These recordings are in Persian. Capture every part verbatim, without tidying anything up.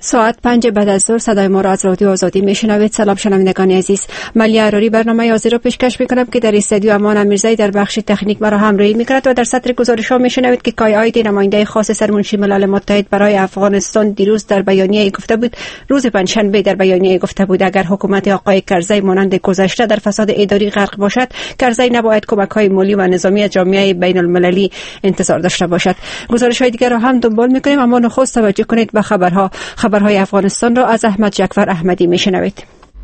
ساعت پنج بعد از ظهر صدای ما را از رادیو آزادی میشنوید. سلام شنوندگان عزیز، ملی عراری برنامه آزادی را پیشکش میکنم که در استودیو امان امیرزایی در بخش تکنیک مرا همراهی میکند و در سطر گزارش ها میشنوید که کای آیدی نماینده خاص سرمنشی ملل متحد برای افغانستان دیروز در بیانیه گفته بود روز پنجشنبه در بیانیه گفته بود اگر حکومت آقای کرزی مانند گذشته در فساد اداری غرق باشد، کرزی نباید کمک های مالی و نظامی از جامعه بین المللی انتظار داشته باشد. گزارش های دیگر را هم دنبال میکنیم، اما نخست توجه کنید به خبرها. خبرهای افغانستان را از احمد جعفر احمدی میشنوید.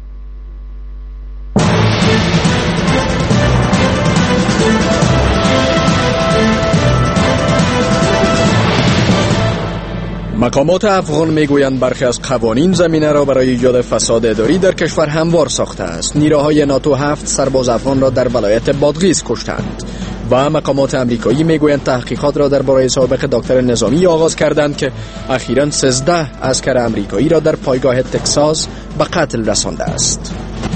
مقامات افغان میگویند برخی از قوانین زمینه را برای ایجاد فساد اداری در کشور هموار ساخته است. نیروهای ناتو هفت سرباز افغان را در ولایت بادغیس کشتند و مقامات امریکایی میگویند تحقیقات را درباره سابق دکتر نظامی آغاز کردند که اخیراً سیزده عسکر امریکایی را در پایگاه تکساس به قتل رسانده است.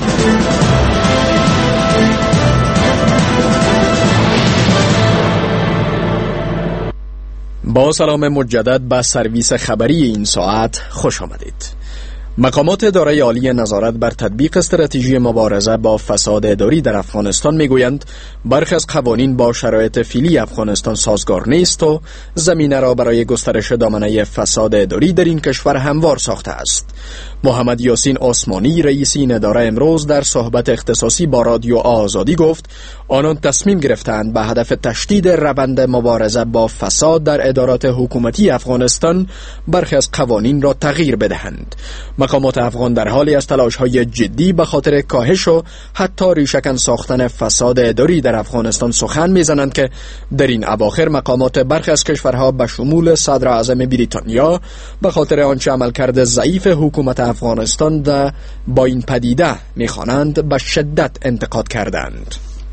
با سلام مجدد به سرویس خبری این ساعت خوش آمدید. مقامات اداره عالی نظارت بر تطبیق استراتژی مبارزه با فساد اداری در افغانستان میگویند برخی از قوانین با شرایط فعلی افغانستان سازگار نیست و زمینه را برای گسترش دامنه فساد اداری در این کشور هموار ساخته است. محمد یاسین عثمانی رئیس این اداره امروز در صحبت اختصاصی با رادیو آزادی گفت آنان تصمیم گرفتند به هدف تشدید روند مبارزه با فساد در ادارات حکومتی افغانستان برخی از قوانین را تغییر بدهند. مقامات افغان در حالی از تلاش‌های جدی به خاطر کاهش و حتی ریشه‌کن ساختن فساد اداری در افغانستان سخن می‌زنند که در این اواخر مقامات برخی از کشورها به شمول صدر اعظم بریتانیا به خاطر آنچه عملکرد ضعیف حکومت افغانستان در با این پدیده می‌خوانند به شدت انتقاد کردند.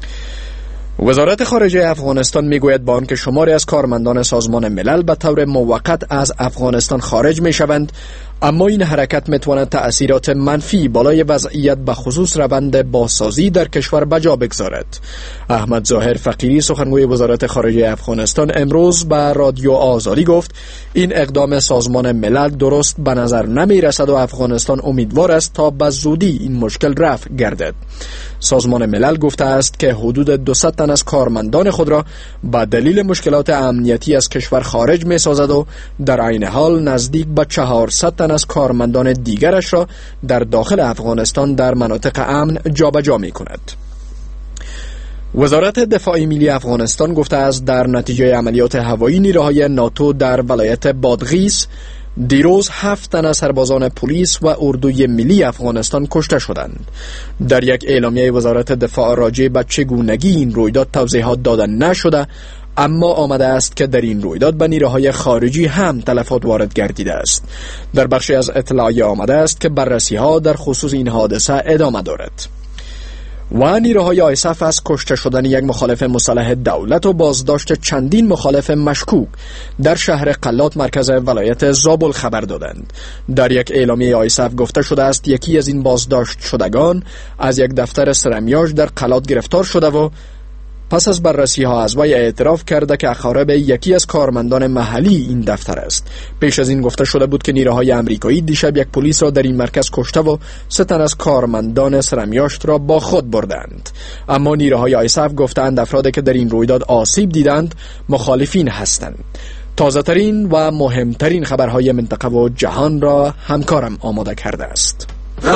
وزارت خارجه افغانستان میگوید با آنکه شماری از کارمندان سازمان ملل به طور موقت از افغانستان خارج میشوند، اما این حرکت میتواند تأثیرات منفی بالای وضعیت به خصوص روند بازسازی در کشور بجا بگذارد. احمد ظاهر فقیری سخنگوی وزارت خارجه افغانستان امروز به رادیو آزادی گفت این اقدام سازمان ملل درست به نظر نمی رسد و افغانستان امیدوار است تا به زودی این مشکل رفع گردد. سازمان ملل گفته است که حدود دویست تن از کارمندان خود را به دلیل مشکلات امنیتی از کشور خارج می سازد و در عین حال نزدیک به چهارصد تن از کارمندان دیگرش را در داخل افغانستان در مناطق امن جابجا می کند. وزارت دفاع ملی افغانستان گفته است در نتیجه عملیات هوایی نیروهای ناتو در ولایت بادغیس دیروز هفت تن از سربازان پلیس و اردوی ملی افغانستان کشته شدند. در یک اعلامیه وزارت دفاع راجع به چگونگی این رویداد توضیحات داده نشده، اما آمده است که در این رویداد به نیروهای خارجی هم تلفات وارد گردیده است. در بخشی از اطلاعیه آمده است که بررسی ها در خصوص این حادثه ادامه دارد. و نیروهای آیسف از کشته شدن یک مخالف مسلح دولت و بازداشت چندین مخالف مشکوک در شهر قلات مرکز ولایت زابل خبر دادند. در یک اعلامیه آیسف گفته شده است یکی از این بازداشت شدگان از یک دفتر سرمیاج در قلات گرفتار شده و پس از بررسی ها از وی اعتراف کرده که اقارب یکی از کارمندان محلی این دفتر است. پیش از این گفته شده بود که نیروهای امریکایی دیشب یک پلیس را در این مرکز کشته و سه تن از کارمندان سرمیاشت را با خود بردند. اما نیروهای آیسف گفتند افرادی که در این رویداد آسیب دیدند مخالفین هستند. تازه ترین و مهمترین خبرهای منطقه و جهان را همکارم آماده کرده است.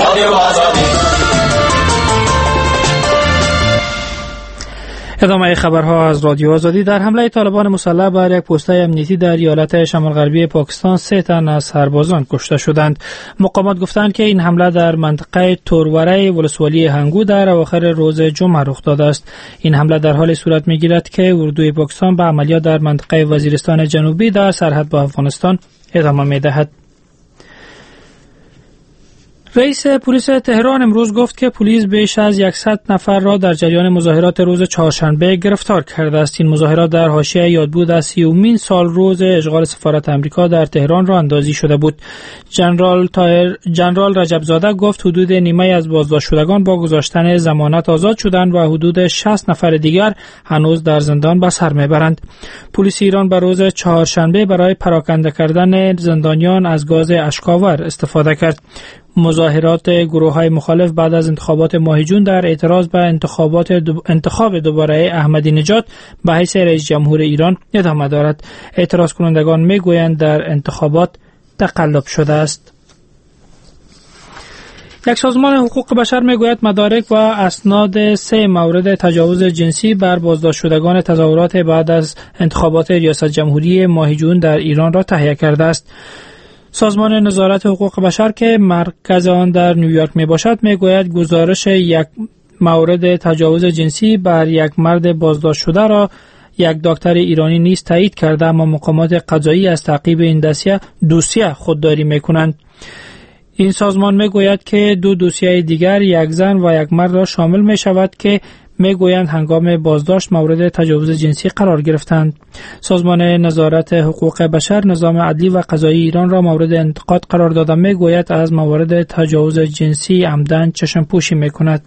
ادامه خبرها از رادیو آزادی. در حمله طالبان مسلح بر یک پست‌های امنیتی در ایالت شمال غربی پاکستان سه تن از سربازان کشته شدند. مقامات گفتند که این حمله در منطقه توروره ولسوالی هنگو در اواخر روز جمعه رخ داده است. این حمله در حال صورت می‌گیرد که اردوی پاکستان به عملیات در منطقه وزیرستان جنوبی در سرحد با افغانستان ادامه می‌دهد. رئیس پلیس تهران امروز گفت که پلیس بیش از صد نفر را در جریان مظاهرات روز چهارشنبه گرفتار کرده است. این مظاهرات در حاشیه یادبود از سیومین سال روز اشغال سفارت آمریکا در تهران راه اندازی شده بود. ژنرال تایر ژنرال رجب زاده گفت حدود نیمه از بازداشت شدگان با گذاشتن ضمانت آزاد شدند و حدود شصت نفر دیگر هنوز در زندان به سر میبرند. پلیس ایران بر روز چهارشنبه برای پراکنده کردن زندانیان از گاز اشک‌آور استفاده کرد. مظاهرات گروه‌های مخالف بعد از انتخابات ماه جون در اعتراض به انتخابات دو انتخاب دوباره احمدی نژاد به حیث رئیس جمهور ایران ادامه دارد. اعتراض کنندگان میگویند در انتخابات تقلب شده است. یک سازمان حقوق بشر میگوید مدارک و اسناد سه مورد تجاوز جنسی بر بازداشت شدگان تظاهرات بعد از انتخابات ریاست جمهوری ماه جون در ایران را تهیه کرده است. سازمان نظارت حقوق بشر که مرکز آن در نیویورک می باشد می گوید گزارش یک مورد تجاوز جنسی بر یک مرد بازداشت شده را یک دکتر ایرانی نیز تایید کرده، اما مقامات قضایی از تعقیب این دوسیه دوسیه خودداری می کنند. این سازمان می گوید که دو دوسیه دیگر یک زن و یک مرد را شامل می شود که میگویند هنگام بازداشت مورد تجاوز جنسی قرار گرفتند. سازمان نظارت حقوق بشر نظام عدلی و قضایی ایران را مورد انتقاد قرار داده میگوید از موارد تجاوز جنسی عمدن چشم پوشی میکند.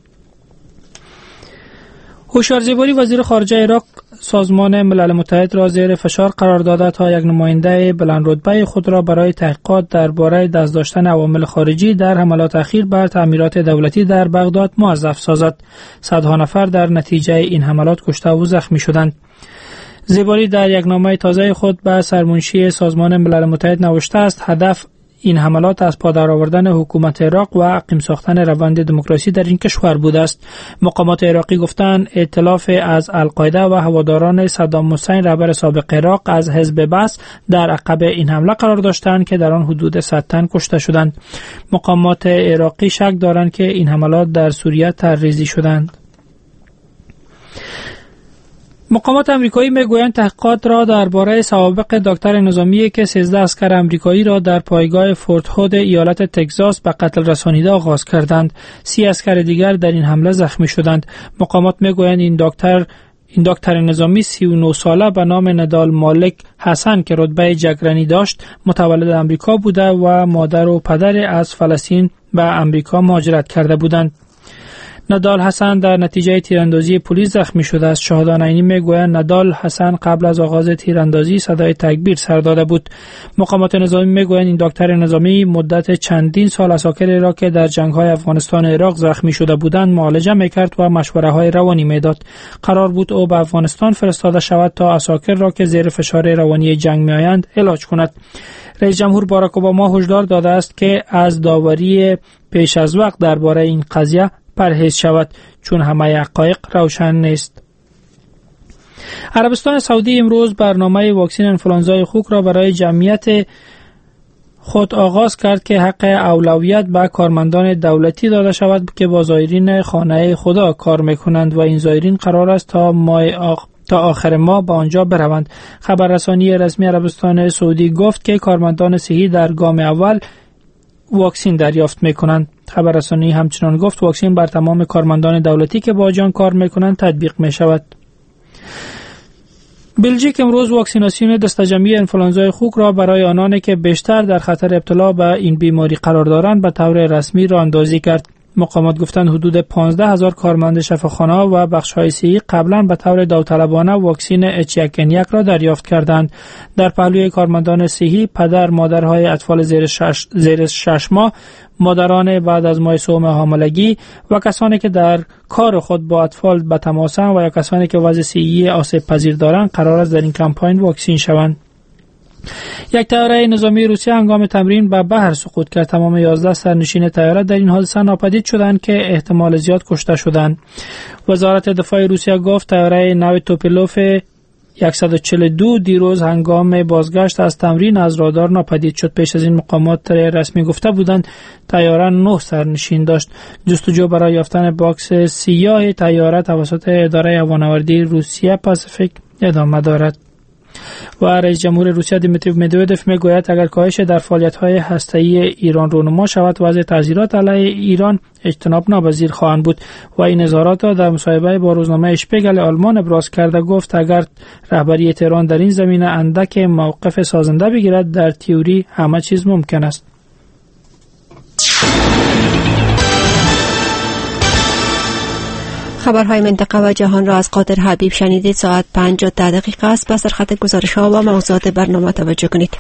هوشیار زیباری وزیر خارجه عراق سازمان ملل متحد را زیر فشار قرار داده تا یک نماینده بلند رتبه خود را برای تحقیقات درباره دست داشتن عوامل خارجی در حملات اخیر بر تعمیرات دولتی در بغداد موظف سازد. صدها نفر در نتیجه این حملات کشته و زخمی شدند. زیباری در یک نامه تازه خود به سرمنشی سازمان ملل متحد نوشته است هدف این حملات از پا درآوردن حکومت عراق و عقیم ساختن روند دموکراسی در این کشور بوده است. مقامات عراقی گفتند ائتلاف از القاعده و هواداران صدام حسین رهبر سابق عراق از حزب بعث در عقب این حمله قرار داشتند که در آن حدود صد تن کشته شدند. مقامات عراقی شک دارند که این حملات در سوریه طرحریزی شدند. مقامات آمریکایی میگویند تحقیقات را درباره سوابق دکتر نظامی که سیزده اسکر آمریکایی را در پایگاه فورت هود ایالت تگزاس به قتل رسانیده آغاز کردند. سی اسکر دیگر در این حمله زخمی شدند. مقامات میگویند این دکتر این دکتر نظامی سی و نه ساله به نام ندال مالک حسن که رتبه جگرنی داشت متولد آمریکا بوده و مادر و پدر از فلسطین به آمریکا مهاجرت کرده بودند. ندال حسن در نتیجه تیراندازی پلیس زخمی شده است. شاهدان عینی میگویند ندال حسن قبل از آغاز تیراندازی صدای تکبیر سر داده بود. مقامات نظامی میگویند این دکتر نظامی مدت چندین سال اساکر را که در جنگ‌های افغانستان و عراق زخمی شده بودند معالجه میکرد و مشوره‌های روانی میداد. قرار بود او به افغانستان فرستاده شود تا اساکر را که زیر فشار روانی جنگ میآیند علاج کند. رئیس جمهور باراک اوباما هشدار داده است که از داوری پیش از وقت درباره این قضیه پرهیز شود چون همه حقایق روشن نیست. عربستان سعودی امروز برنامه واکسن انفلوانزای خوک را برای جمعیت خود آغاز کرد که حق اولویت به کارمندان دولتی داده شود که با زایرین خانه خدا کار میکنند و این زایرین قرار است تا ماه آخ... تا آخر ماه به آنجا بروند. خبررسانی رسمی عربستان سعودی گفت که کارمندان صحی در گام اول واکسن دریافت میکنند. خبررسانی همچنان گفت واکسن بر تمام کارمندان دولتی که با آن کار میکنند تطبیق می شود. بلژیک امروز واکسیناسیون دسته‌جمعی انفلوانزای خوک را برای آنانی که بیشتر در خطر ابتلا به این بیماری قرار دارند به طور رسمی راه اندازی کرد. مقامات گفتند حدود پانزده هزار کارمند شفاخانه‌ها و بخش‌های صحی قبلا به طور داوطلبانه واکسن اچ یک ان یک را دریافت کردند. در پهلوی کارمندان صحی، پدر مادرهای اطفال زیر شش زیر شش ماه، مادران بعد از ماه سوم حاملگی و کسانی که در کار خود با اطفال به تماسند و یا کسانی که وضع صحی آسیب پذیر دارند قرار است در این کمپاین واکسین شوند. یک طیاره نظامی روسیه هنگام تمرین به بحر سقوط کرد. تمام یازده سرنشین طیاره در این حادثه ناپدید شدند که احتمال زیاد کشته شدند. وزارت دفاع روسیه گفت طیاره نو توپلوف صد و چهل و دو دیروز هنگام بازگشت از تمرین از رادار ناپدید شد. پیش از این مقامات رسمی گفته بودند طیاره نه سرنشین داشت. جستجو برای یافتن باکس سیاه طیاره توسط اداره هوانوردی روسیه پاسیفیک ادامه دارد. و رئیس جمهور روسیه دیمیتری مدودوف میگوید اگر کاهش در فعالیت‌های هسته‌ای ایران رونما شود وضع تعزیرات علیه ایران اجتناب ناپذیر خواهند بود و این اظهارات را در مصاحبه با روزنامه اشپیگل آلمان ابراز کرده. گفت اگر رهبری تهران در این زمینه اندک موقف سازنده بگیرد در تئوری همه چیز ممکن است. خبرهای منطقه و جهان را از قادر حبیب شنیدید. ساعت پنج و ده دقیقه است. به سرخط گزارش ها و موضوعات برنامه توجه کنید.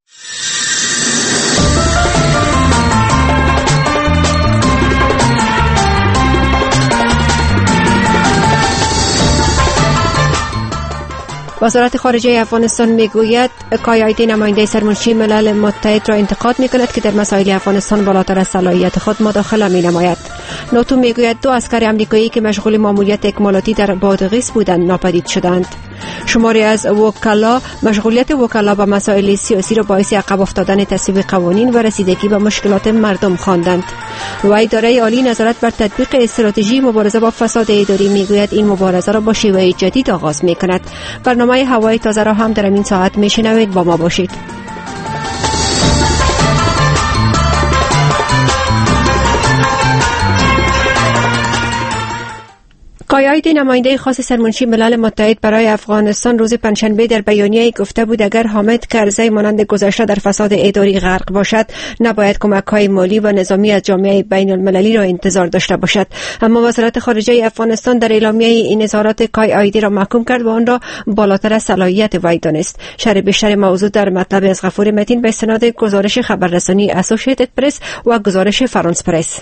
وزارت خارجه افغانستان میگوید کایایدی نماینده سرمنشی ملل متحد را انتقاد میکند که در مسائل افغانستان بالاتر از صلاحیت خود مداخله مینماید. ناتو میگوید دو عسکر امریکایی که مشغول ماموریت اکمالاتی در بادغیس بودند ناپدید شدند. شماری از وکلا مشغولیت وکلا به مسائل سیاسی را باعث عقب افتادن تصویب قوانین و رسیدگی به مشکلات مردم خواندند. و اداره عالی نظارت بر تطبیق استراتژی مبارزه با فساد اداری میگوید این مبارزه را با شیوه جدید آغاز میکند. برنامه هوای تازه را هم در این ساعت میشنوید. با ما باشید. کایایدی نماینده خاص سرمنشی ملل متحد برای افغانستان روز پنجشنبه در بیانیه‌ای گفته بود اگر حامد کرزی مانند گذشته در فساد اداری غرق باشد نباید کمک‌های مالی و نظامی از جامعه بین المللی را انتظار داشته باشد. اما وزارت خارجه افغانستان در اعلامیه این اظهارات کایایدی را محکوم کرد و آن را بالاتر از صلاحیت وی دانست. شرح بیشتر موضوع در مطلب از غفور متین به استناد گزارش خبررسانی اسوسییتد پرس و گزارش فرانس پرس.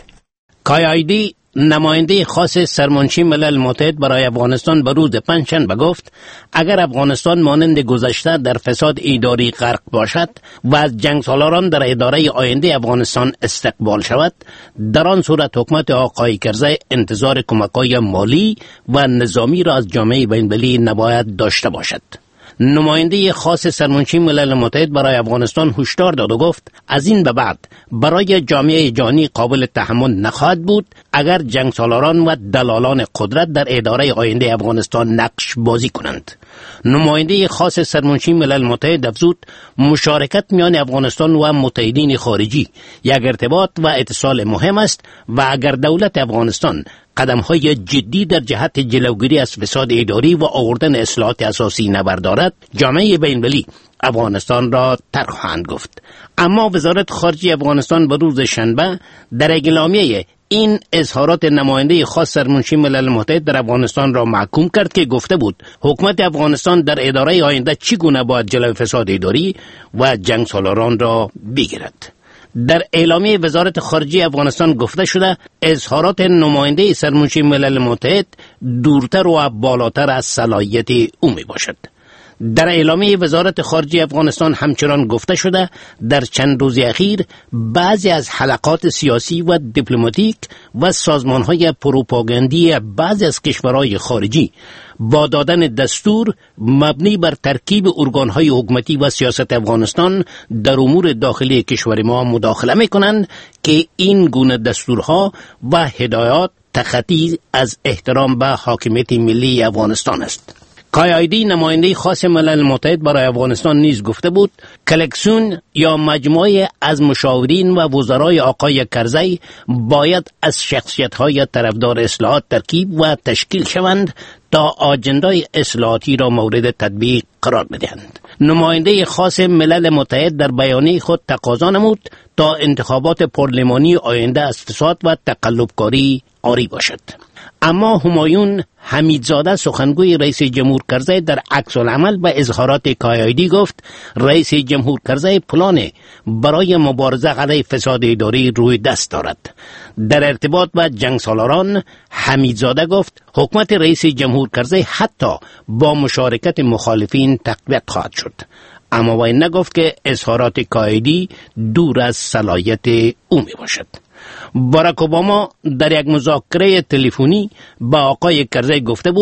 کایایدی نماینده خاص سرمنشی ملل متحد برای افغانستان به روز پنجشنبه گفت اگر افغانستان مانند گذشته در فساد اداری غرق باشد و از جنگ سالاران در اداره آینده افغانستان استقبال شود، در آن صورت حکومت آقای کرزی انتظار کمک‌های مالی و نظامی را از جامعه بین‌المللی نباید داشته باشد. نماینده خاص سرمنشی ملل متحد برای افغانستان هشدار داد و گفت از این به بعد برای جامعه جهانی قابل تحمل نخواهد بود اگر جنگ سالاران و دلالان قدرت در اداره آینده افغانستان نقش بازی کنند. نماینده خاص سرمنشی ملل متحد افزود مشارکت میان افغانستان و متحدین خارجی یک ارتباط و اتصال مهم است و اگر دولت افغانستان قدم‌های جدی در جهت جلوگیری از فساد اداری و آوردن اصلاحات اساسی نبردارد، جامعه بین‌المللی افغانستان را ترک خواهند گفت. اما وزارت خارجه افغانستان به روز شنبه در اعلامیه این اظهارات نماینده خاص سرمنشی ملل متحد در افغانستان را محکوم کرد که گفته بود حکومت افغانستان در اداره آینده چگونه باید جلوی فساد اداری و جنگ سالاران را بگیرد. در اعلامیه وزارت خارجه افغانستان گفته شده اظهارات نماینده سرمنشی ملل متحد دورتر و بالاتر از صلاحیت او می باشد. در اعلامیه وزارت خارجه افغانستان همچنان گفته شده در چند روز اخیر بعضی از حلقات سیاسی و دیپلماتیک و سازمان‌های پروپاگاندی بعضی از کشورهای خارجی با دادن دستور مبنی بر ترکیب ارگان‌های حکومتی و سیاست افغانستان در امور داخلی کشور ما مداخله می‌کنند که این گونه دستورها و هدایات تخطی از احترام به حاکمیت ملی افغانستان است. کایایدی نماینده خاص ملل متحد برای افغانستان نیز گفته بود کلکسیون یا مجموعه از مشاورین و وزرای آقای کرزی باید از شخصیت‌های طرفدار اصلاحات ترکیب و تشکیل شوند تا آجندای اصلاحاتی را مورد تطبیق قرار بدهند. نماینده خاص ملل متحد در بیانیه خود تقاضا نمود تا انتخابات پارلمانی آینده از فساد و تقلبکاری عاری باشد. اما همایون حمیدزاده سخنگوی رئیس جمهور کرزی در عکس العمل به اظهارات کایایدی گفت رئیس جمهور کرزی پلان برای مبارزه علیه فساد اداری روی دست دارد. در ارتباط با جنگ سالاران حمیدزاده گفت حکومت رئیس جمهور کرزی حتی با مشارکت مخالفین تقویت خواهد شد. اما وی نگفت که اظهارات کایایدی دور از صلاحیت او می باشد. باراک اوباما در یک مذاکره تلفنی با آقای کرزی گفته بود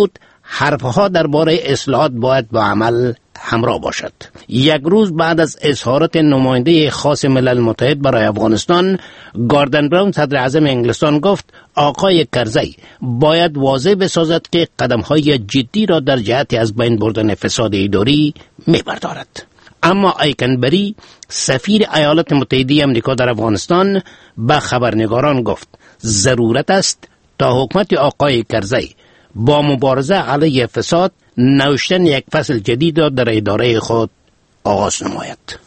حرفها درباره اصلاحات باید با عمل همراه باشد. یک روز بعد از اظهارات نماینده خاص ملل متحد برای افغانستان، گاردن براون صدر اعظم انگلستان گفت آقای کرزی باید واضح بسازد که قدم‌های جدی را در جهت از بین بردن فساد اداری می‌بردارد. اما ایکنبری سفیر ایالات متحده آمریکا در افغانستان به خبرنگاران گفت ضرورت است تا حکومت آقای کرزی با مبارزه علیه فساد نوشتن یک فصل جدید را در اداره خود آغاز نماید.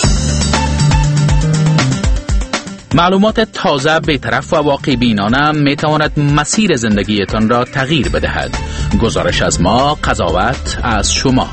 معلومات تازه، بی‌طرف و واقع بینانه می تواند مسیر زندگیتان را تغییر بدهد. گزارش از ما، قضاوت از شما.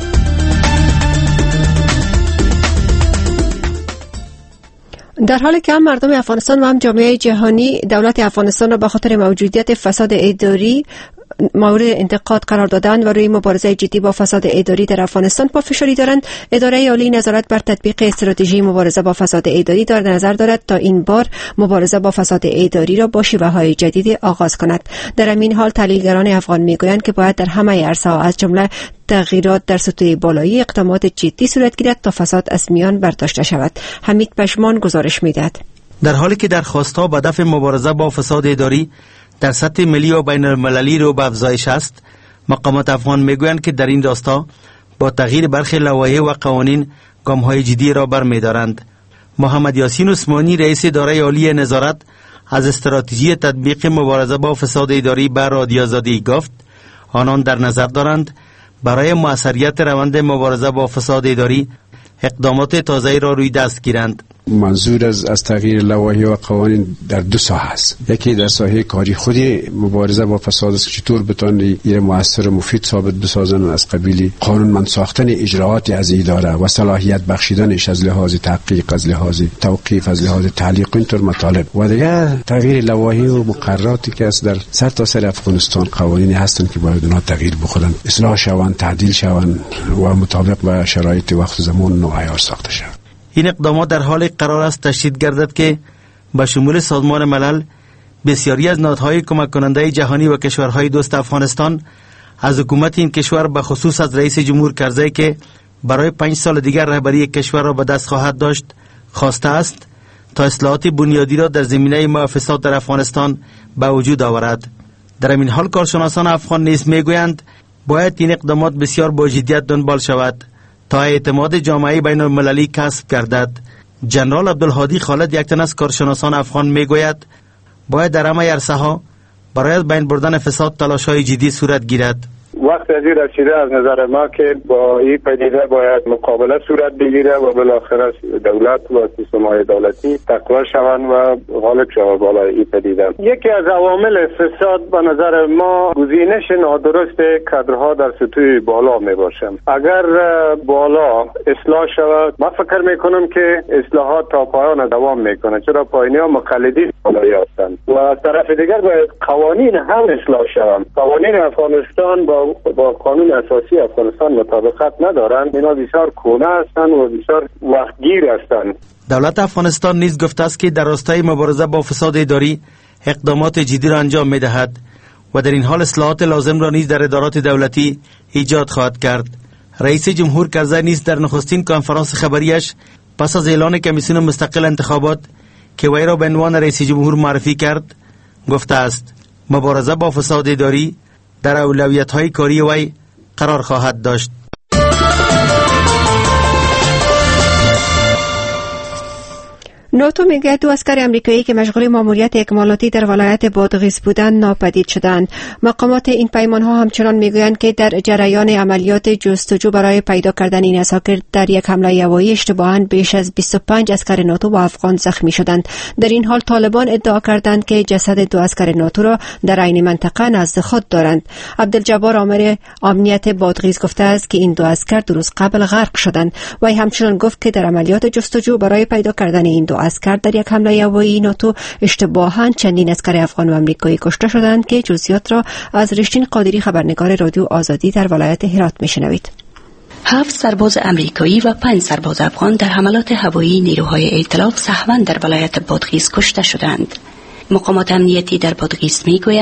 در حالی که هم مردم افغانستان و هم جامعه جهانی دولت افغانستان را به خاطر موجودیت فساد اداری مورد انتقاد قرار دادند و روی مبارزه جدی با فساد اداری در افغانستان پافشاری دارند، اداره عالی نظارت بر تطبیق استراتژی مبارزه با فساد اداری در نظر دارد تا این بار مبارزه با فساد اداری را با شیوه‌های جدید آغاز کند. در همین حال تحلیلگران افغان میگویند که باید در همه عرصه‌ها از جمله تغییرات در سطوح بالایی اقدامات جدی صورت گیرد تا فساد از میان برداشته شود. حمید پشمان گزارش می‌دهد. در حالی که درخواست‌ها به دفع مبارزه با فساد اداری در سطح ملی و بین المللی رو به افزایش است، مقامات افغان میگویند که در این راستا با تغییر برخی لوایح و قوانین گام‌های جدی را برمی‌دارند. محمد یاسین عثمانی رئیس اداره عالی نظارت از استراتژی تطبیق مبارزه با فساد اداری به رادیو آزادی گفت آنان در نظر دارند برای موثریت روند مبارزه با فساد اداری اقدامات تازه‌ای را روی دست گیرند. منظور از از تغییر لوایح و قوانین در دو ساحه است. یکی در ساحه کاری خودی مبارزه با فساد است که چطور بتوان یه مؤثر و مفید ثابت بسازن از قبیل قانونمند ساختن اجراعاتی از اداره و صلاحیت بخشیدنش از لحاظ تحقیق، از لحاظ توقیف، از لحاظ تعلیق، اینطور مطالب. و دیگه تغییر لوایح و مقرراتی که است در سر تا سر افغانستان قوانینی هستند که باید اونها تغییر بخورن، اصلاح شوند، تعدیل شوند و مطابق با شرایط وقت زمان و عیار ساخته شوند. این اقدامات در حال قرار است تشدید گردد که به شمول سازمان ملل، بسیاری از نهادهای کمک کننده جهانی و کشورهای دوست افغانستان از حکومت این کشور به خصوص از رئیس جمهور کرزی که برای پنج سال دیگر رهبری کشور را به دست خواهد داشت خواسته است تا اصلاحات بنیادی را در زمینه محافظات در افغانستان به وجود آورد. در این حال کارشناسان افغان نیز میگویند باید این اقدامات بسیار با جدیت دنبال شود تا اعتماد جامعه بین المللی کسب گردد. جنرال عبدالهادی خالد یک تن از کارشناسان افغان میگوید باید در همه عرصه‌ها برای از بین بردن فساد تلاش‌های جدی صورت گیرد. وقت از این رسیده از نظر ما که با این پدیده باید مقابله صورت بگیره و بالاخره دولت و سیستم‌های دولتی تقویت شوند و غالب شوند بالای این پدیده. یکی از عوامل فساد به نظر ما گزینش نادرست کادرها در سطوح بالا می باشند. اگر بالا اصلاح شود، من فکر میکنم که اصلاحات تا پایان دوام میکنه، چرا پایینی‌ها مقلدین بالایی هستند و از طرف دیگر باید قوانین هم اصلاح شوند. قوانین افغانستان با با قانون اساسی افغانستان مطابقت ندارند، اینا بسیار کهنه هستند و بسیار وقتگیر هستند. دولت افغانستان نیز گفته است که در راستای مبارزه با فساد اداری اقدامات جدی را انجام می‌دهد و در این حال اصلاحات لازم را نیز در ادارات دولتی ایجاد خواهد کرد. رئیس جمهور کرزی نیز در نخستین کنفرانس خبریش پس از اعلان کمیسیون مستقل انتخابات که وی را به عنوان رئیس جمهور معرفی کرد گفته است مبارزه با فساد اداری در اولویت‌های کاری وی قرار خواهد داشت. ناتو میگه دو اسکر امریکایی که مشغول ماموریت اکمالاتی در ولایت بادغیس بودند ناپدید شدند. مقامات این پیمانها همچنان میگویند که در جریان عملیات جستجو برای پیدا کردن این اساکر در یک حمله هوایی اشتباهاً بیش از بیست و پنج اسکر ناتو و افغان زخمی شدند. در این حال طالبان ادعا کردند که جسد دو اسکر ناتو را در عین منطقه نزد خود دارند. عبدالجبار آمر امنیت بادغیس گفته است که این دو اسکر دو روز قبل غرق شدند. و همچنان گفت که در عملیات جستجو برای پیدا کردن این دو اسکر در یک حمله هوایی ناتو اشتباهاً چندین اسکر افغان و امریکایی کشته شدند که جزئیات را از رشتین قادری خبرنگار رادیو آزادی در ولایت هرات میشنوید. هفت سرباز امریکایی و پنج سرباز افغان در حملات هوایی نیروهای ائتلاف سهواً در ولایت بادغیس کشته شدند. مقامات امنیتی در بادغیس میگویند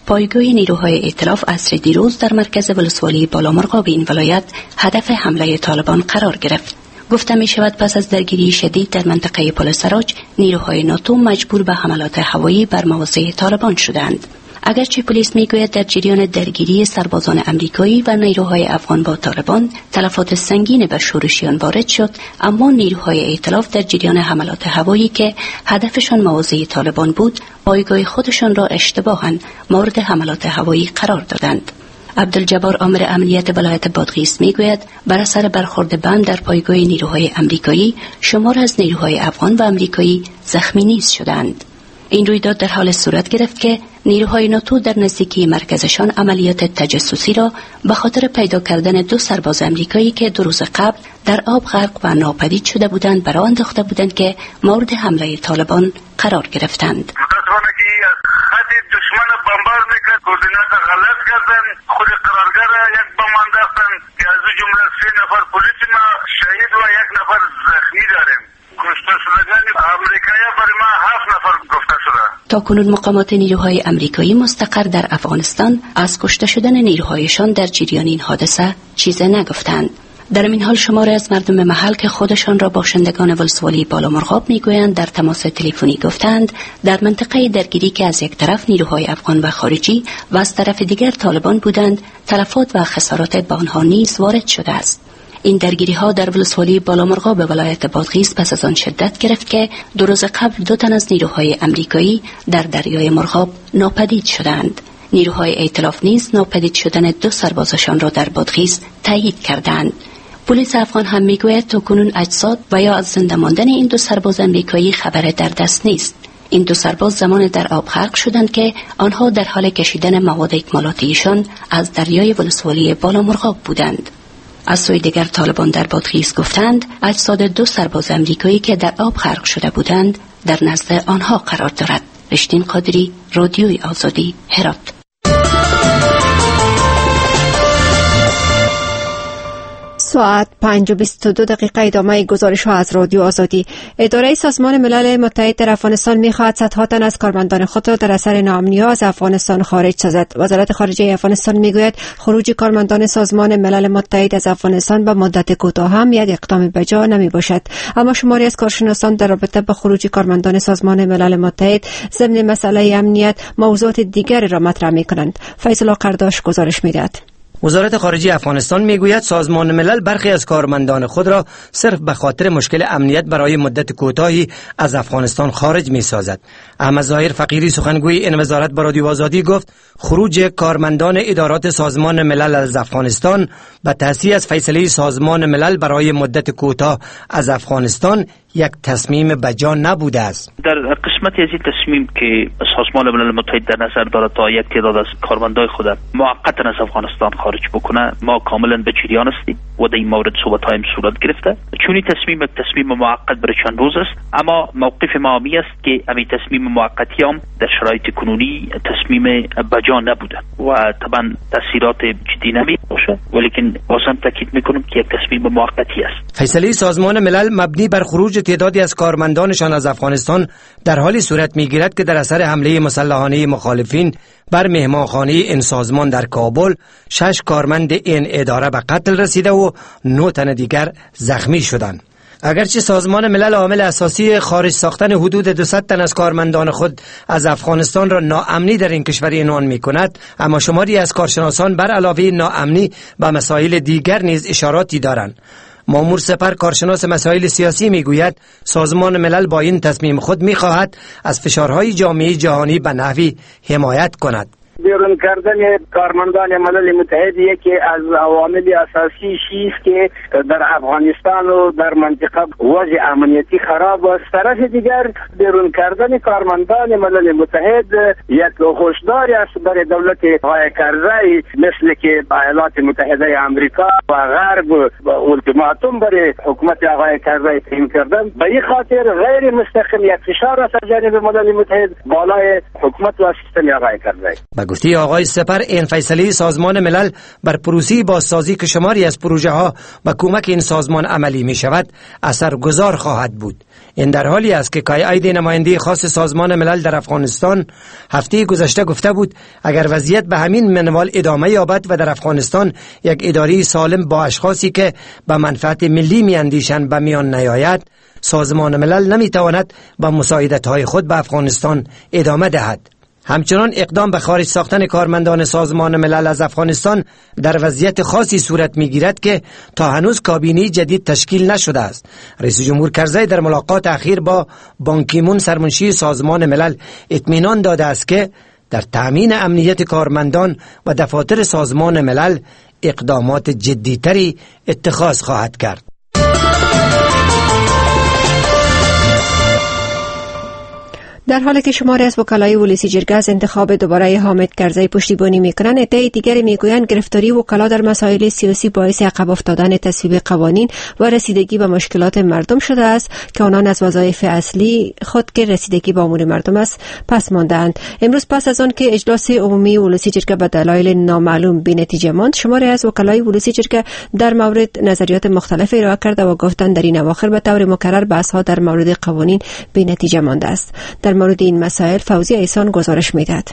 پایگاه نیروهای ائتلاف عصر دیروز در مرکز ولسوالی بالامرغاب این ولایت هدف حمله طالبان قرار گرفت. گفته می شود پس از درگیری شدید در منطقه پل سراج نیروهای ناتو مجبور به حملات هوایی بر مواضع طالبان شدند. اگرچه پلیس میگوید در جریان درگیری سربازان امریکایی و نیروهای افغان با طالبان تلفات سنگین به شورشیان وارد شد، اما نیروهای ائتلاف در جریان حملات هوایی که هدفشان مواضع طالبان بود پایگاه خودشان را اشتباهاً مورد حملات هوایی قرار دادند. عبدالجبار آمر امنیت ولایت بادغیس میگوید بر اثر برخورد بم در پایگاه نیروهای امریکایی شمار از نیروهای افغان و امریکایی زخمی نیز شدند. این رویداد در حال صورت گرفت که نیروهای ناتو در نزدیکی مرکزشان عملیات تجسسی را به خاطر پیدا کردن دو سرباز امریکایی که دو روز قبل در آب غرق و ناپدید شده بودند برای انداخته بودند که مورد حمله طالبان قرار گرفتند. متاسفانه که از خط دشمن بمبار میکرد، کوردینات غلط کردن، خود قرارگر یک بم انداختن که از جمله سه نفر پلیس ما شهید و یک نفر زخمی داریم. کشته شدگان امریکایی برای ما هفت نفر گفته شده. تا کنون مقامات نیروهای امریکایی مستقر در افغانستان از کشته شدن نیروهایشان در جریان این حادثه چیزی نگفتند. در این حال شماری از مردم محل که خودشان را باشندگان ولسوالی بالامرغاب میگویند در تماس تلفنی گفتند در منطقه درگیری که از یک طرف نیروهای افغان و خارجی و از طرف دیگر طالبان بودند تلفات و خسارات به آنها نیز وارد شده است. این درگیری ها در ولسوالی بالامرغاب ولایت بادغیس پس از آن شدت گرفت که دو روز قبل دو تن از نیروهای امریکایی در دریای مرغاب ناپدید شدند. نیروهای ائتلاف نیز ناپدید شدن دو سربازشان را در بادغیس تایید کردند. پلیس افغان هم میگوید تاکنون اجساد و یا از زنده ماندن این دو سرباز امریکایی خبر در دست نیست. این دو سرباز زمان در آب غرق شدند که آنها در حال کشیدن مواد اکمالاتیشان از دریای ولسوالی بالامرغاب بودند. از سوی دیگر طالبان در بادغیس گفتند اجساد دو سرباز امریکایی که در آب غرق شده بودند در نزد آنها قرار دارد. رشتین قادری، رادیوی آزادی، هرات. ساعت پنج و بیست و دو دقیقه ادامه گزارش ها از رادیو آزادی. اداره سازمان ملل متحد در افغانستان می‌خواهد صدها تن از کارمندان خود را در اثر ناامنی‌ها از افغانستان خارج سازد. وزارت خارجه افغانستان میگوید خروج کارمندان سازمان ملل متحد از افغانستان به مدت کوتاه هم یک اقدام بجا نمی‌باشد، اما شماری از کارشناسان در رابطه با خروج کارمندان سازمان ملل متحد ضمن مسئله امنیت موضوعات دیگری را مطرح می‌کنند. فیض الله قرداش گزارش می‌دهد. وزارت خارجه افغانستان میگوید سازمان ملل برخی از کارمندان خود را صرف به خاطر مشکل امنیت برای مدت کوتاهی از افغانستان خارج میسازد. احمد ظاهر فقیری سخنگوی این وزارت با رادیو آزادی گفت خروج کارمندان ادارات سازمان ملل از افغانستان به تأسیس از فیصله سازمان ملل برای مدت کوتاه از افغانستان یک تصمیم بجا نبوده است. در قسمتی از این تصمیم که سازمان ملل متحد در نظر دارد تا یک تعداد از کارمندان خود موقتا از افغانستان خارج بکنه، ما کاملا به جریان هستیم و در این مورد صحبت‌هایم صورت گرفته. چون این تصمیم یک تصمیم موقت برای چند روز است، اما موقف ما می است که همین تصمیم موقتی هم در شرایط کنونی تصمیم بجا نبوده و طبعا تاثیرات جدی نمی باشه، ولیکن بازم تاکید میکنم که یک تصمیم موقتی است. فیصله سازمان ملل مبنی بر خروج تعدادی از کارمندانشان از افغانستان در حالی صورت میگیرد که در اثر حمله مسلحانه مخالفین بر مهمانخانه این سازمان در کابل شش کارمند این اداره به قتل رسیده و نه تن دیگر زخمی شدند. اگرچه سازمان ملل عامل اساسی خارج ساختن حدود دویست تن از کارمندان خود از افغانستان را ناامنی در این کشور عنوان می کند، اما شماری از کارشناسان بر علاوه ناامنی به مسائل دیگر نیز اشاراتی دارند. مامور سپر کارشناس مسائل سیاسی میگوید سازمان ملل با این تصمیم خود میخواهد از فشارهای جامعه جهانی به نحوی حمایت کند. بیرون کردن کارمندان ملل متحد یکی از عوامل اساسی است که در افغانستان و در منطقه وضع امنیتی خراب است. طرف دیگر بیرون کردن کارمندان ملل متحد یک هشداری است برای دولت آقای کرزی، مثل که ایالات متحده آمریکا و غرب التیماتوم برای حکومت آقای کرزی تعیین کردن. به این خاطر غیر مستقیم یک فشار است از جانب ملل متحد بالای حکومت و سیستم آقای کرزی. به گفته آقای سپر، این فیصله سازمان ملل بر پروسه بازسازی که شماری از پروژه ها با کمک این سازمان عملی می شود اثرگذار خواهد بود. این در حالی است که کای اید نماینده خاص سازمان ملل در افغانستان هفته گذشته گفته بود اگر وضعیت به همین منوال ادامه یابد و در افغانستان یک اداره سالم با اشخاصی که به منفعت ملی می اندیشند به میان نیاید، سازمان ملل نمی تواند با مساعدت های خود به افغانستان ادامه دهد. همچنان اقدام به خارج ساختن کارمندان سازمان ملل از افغانستان در وضعیت خاصی صورت می‌گیرد که تا هنوز کابینه جدید تشکیل نشده است. رئیس جمهور کرزی در ملاقات اخیر با بان کی مون سرمنشی سازمان ملل اطمینان داده است که در تأمین امنیت کارمندان و دفاتر سازمان ملل اقدامات جدی‌تری اتخاذ خواهد کرد. در حالی که شماری از وکلای ولسی جرگه از انتخاب دوباره حامد کرزی پشتیبانی میکنند، عده دیگری میگویند گرفتاری وکلا در مسائل سیاسی باعث عقب افتادن تصویب قوانین و رسیدگی به مشکلات مردم شده است که آنان از وظایف اصلی خود که رسیدگی به امور مردم است پس ماندند. امروز پس از آن که اجلاس عمومی ولسی جرگه به دلایل نامعلوم بی‌نتیجه ماند، شماری از وکلای ولسی جرگه در مورد نظریات مختلف ارائه کرده و گفتند در این اواخر به طور مکرر بحث‌ها در مورد قوانین بی‌نتیجه مانده است. در مورد این مسائل فوزی احسان گزارش می‌دهد.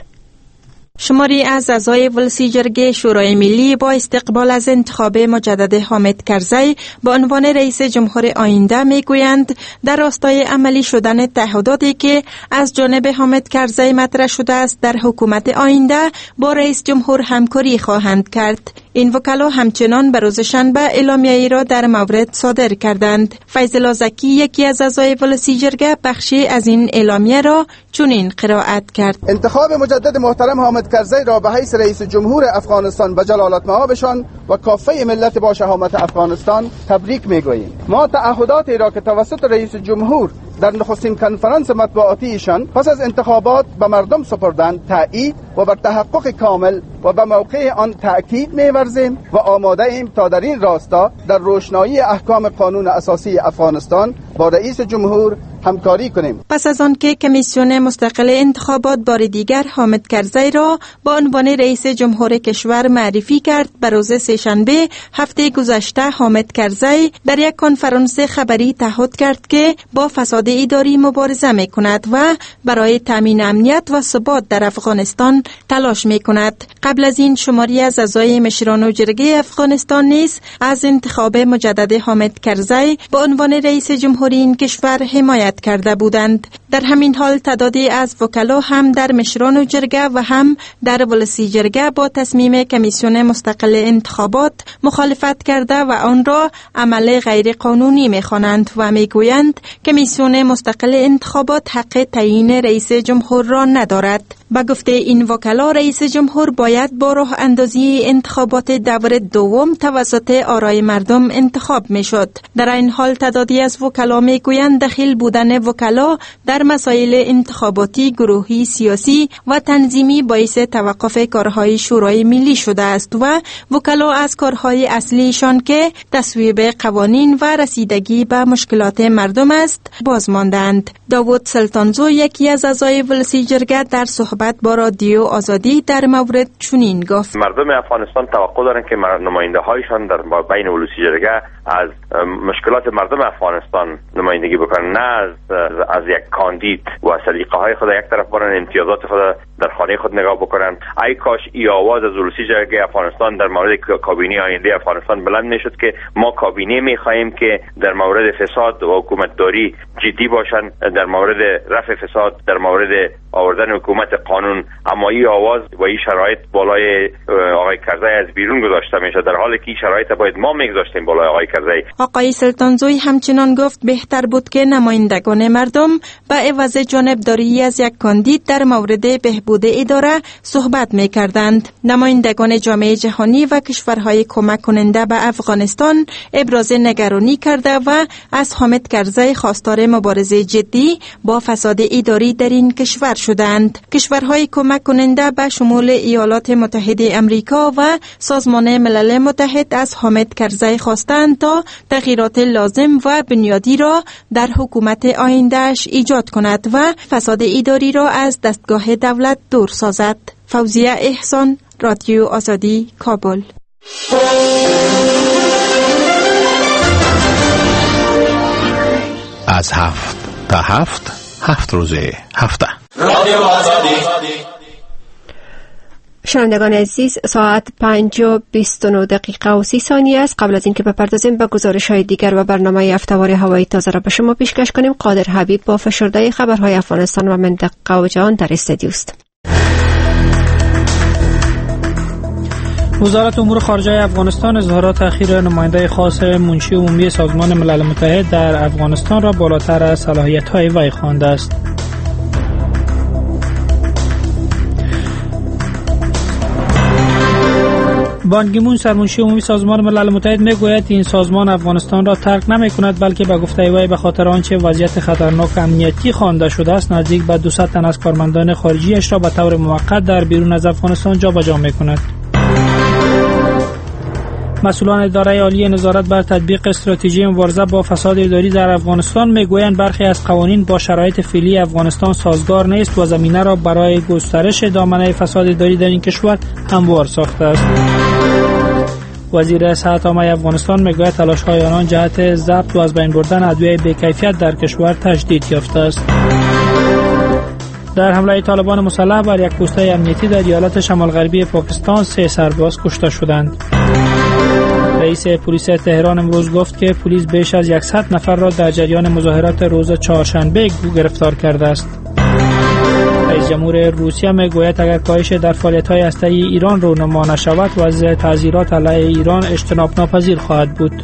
شماری از اعضای ولسی جرگه شورای ملی با استقبال از انتخاب مجدد حامد کرزی به عنوان رئیس جمهور آینده میگویند در راستای عملی شدن تعهداتی که از جانب حامد کرزی مطرح شده است در حکومت آینده با رئیس جمهور همکاری خواهند کرد. این وکلا همچنان به روز شنبه اعلامیه‌ای را در مورد صادر کردند. فیض‌الله زکی یکی از اعضای ولسی جرگه بخشی از این اعلامیه را چنین قرائت کرد: انتخاب مجدد محترم حامد کرزی را به حیث رئیس جمهور افغانستان به جلالت مآبشان و کافه ملت با شهامت افغانستان تبریک میگوییم. ما تعهداتی را که توسط رئیس جمهور در نخستین کنفرانس مطبوعاتی ایشان پس از انتخابات به مردم سپردند تایید و بر تحقق کامل و به موقع آن تأکید می‌ورزیم و آماده ایم تا در این راستا در روشنایی احکام قانون اساسی افغانستان با رئیس جمهور همکاری کنیم. پس از آن که کمیسیون مستقل انتخابات بار دیگر حامد کرزی را با عنوان رئیس جمهور کشور معرفی کرد، به روز سه‌شنبه هفته گذشته حامد کرزی در یک کنفرانس خبری تعهد کرد که با فساد اداری مبارزه می‌کند و برای تامین امنیت و ثبات در افغانستان تلاش می‌کند. قبل از این شماری از اعضای مشران و جرگه افغانستان نیز از انتخاب مجدد حامد کرزی به عنوان رئیس جمهوری این کشور حمایت کرده بودند. در همین حال تعدادی از وکلا هم در مشران و جرگه و هم در ولسی جرگه با تصمیم کمیسیون مستقل انتخابات مخالفت کرده و آن را عمل غیر قانونی می‌خوانند و میگویند کمیسیون مستقل انتخابات حق تعیین رئیس جمهور را ندارد. با گفته این وکلا رئیس جمهور باید با راه اندازی انتخابات دور دوم توسط آرای مردم انتخاب میشد. در این حال تعدادی از وکلا میگویند دخیل بودن وکلا در مسائل انتخاباتی گروهی سیاسی و تنظیمی باعث توقف کارهای شورای ملی شده است و وکلا از کارهای اصلیشان که تصویب قوانین و رسیدگی به مشکلات مردم است باز ماندند. داوود سلطانزو یکی از اعضای ولسی جرگه در صحبت با رادیو آزادی در مورد چنین گفت: مردم افغانستان توقع دارند که نماینده هایشان در بین ولسی جرگه از مشکلات مردم افغانستان نمایندگی بکنن، نه از از یک کاندید و سلیقه های خود یک طرف برن، امتیازات خود در خانه خود نگاه بکنن. ای کاش ای آواز از ولسی جرگه افغانستان در مورد کابینه آینده افغانستان بلند میشد که ما کابینه میخواهیم که در مورد فساد و حکومتداری جدی باشن، در مورد رفع فساد، در مورد آوردن حکومت قانون. اما این آواز و این شرایط بالای آقای کرزی از بیرون گذاشته میشه، در حالی که این شرایط باید ما میگذاشتیم بالای آقای کرزی. آقای سلطانزوی همچنان گفت بهتر بود که نمایندگان مردم به عوض جانبداری از یک کاندید در مورد بهبود اداره صحبت میکردند. نمایندگان جامعه جهانی و کشورهای کمک کننده به افغانستان ابراز نگرانی کرده و از حامد کرزی خواستار مبارزه جدی با فساد اداری در این کشور شدند. کشورهای کمک کننده به شمول ایالات متحده امریکا و سازمان ملل متحد از حامد کرزی خواستند تا تغییرات لازم و بنیادی را در حکومت آیندهش ایجاد کند و فساد اداری را از دستگاه دولت دور سازد. فوزیه احسان، رادیو آزادی، کابل. از هفت تا هفت، هفت روزه هفته. رادیو آزادی. شنوندگان عزیز، ساعت پنج و بیست و نه دقیقه و سی ثانیه است. قبل از اینکه بپردازیم به گزارش های دیگر و برنامه هفته‌وار هوایی تازه را به شما پیشکش کنیم، قادر حبیب با فشرده خبرهای افغانستان و منطقه و جهان در استودیو است. وزارت امور خارجه افغانستان اظهارات اخیر نماینده خاص منشی عمومی سازمان ملل متحد در افغانستان را بالاتر از صلاحیت‌های وی خوانده است. بان کی مون سرمنشی عمومی سازمان ملل متحد میگوید این سازمان افغانستان را ترک نمی‌کند، بلکه به گفته وی به خاطر آنچه وضعیت خطرناک امنیتی خوانده شده است، نزدیک به دویست تن از کارمندان خارجیش را به طور موقت در بیرون از افغانستان جابجا می‌کند. مسئولان اداره عالی نظارت بر تطبیق استراتژی مبارزه با فساد اداری در افغانستان میگویند برخی از قوانین با شرایط فعلی افغانستان سازگار نیست و زمینه را برای گسترش دامنه فساد اداری در این کشور هموار ساخته است. وزیر صحت عامه افغانستان میگوید تلاش‌های آنان جهت ضبط و از بین بردن ادویه بی‌کیفیت در کشور تجدید یافته است. در حمله طالبان مسلح بر یک پوسته امنیتی در ایالت شمال غربی پاکستان سه سرباز کشته شدند. رئیس پلیس تهران امروز گفت که پلیس بیش از صد نفر را در جریان مظاهرات روز چهارشنبه گرفتار کرده است. رئیس جمهور روسیه میگوید اگر کاهش در فعالیت‌های هسته‌ای ایران رونما نشود، وضع تعزیرات علیه ایران اجتناب ناپذیر خواهد بود.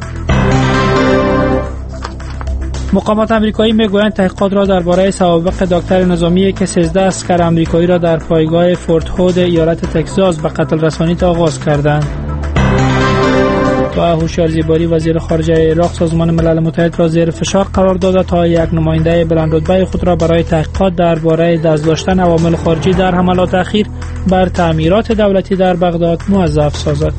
مقامات آمریکایی میگویند تحقیقات را درباره سوابق دکتر نظامی که سیزده عسکر آمریکایی را در پایگاه فورت هود ایالت تگزاس به قتل رسانید آغاز کردند. و هوشیار زیباری وزیر خارجه عراق سازمان ملل متحد را زیر فشار قرار داده تا یک نماینده بلند رتبه خود را برای تحقیقات درباره دست داشتن عوامل خارجی در حملات اخیر بر تعمیرات دولتی در بغداد موظف سازد.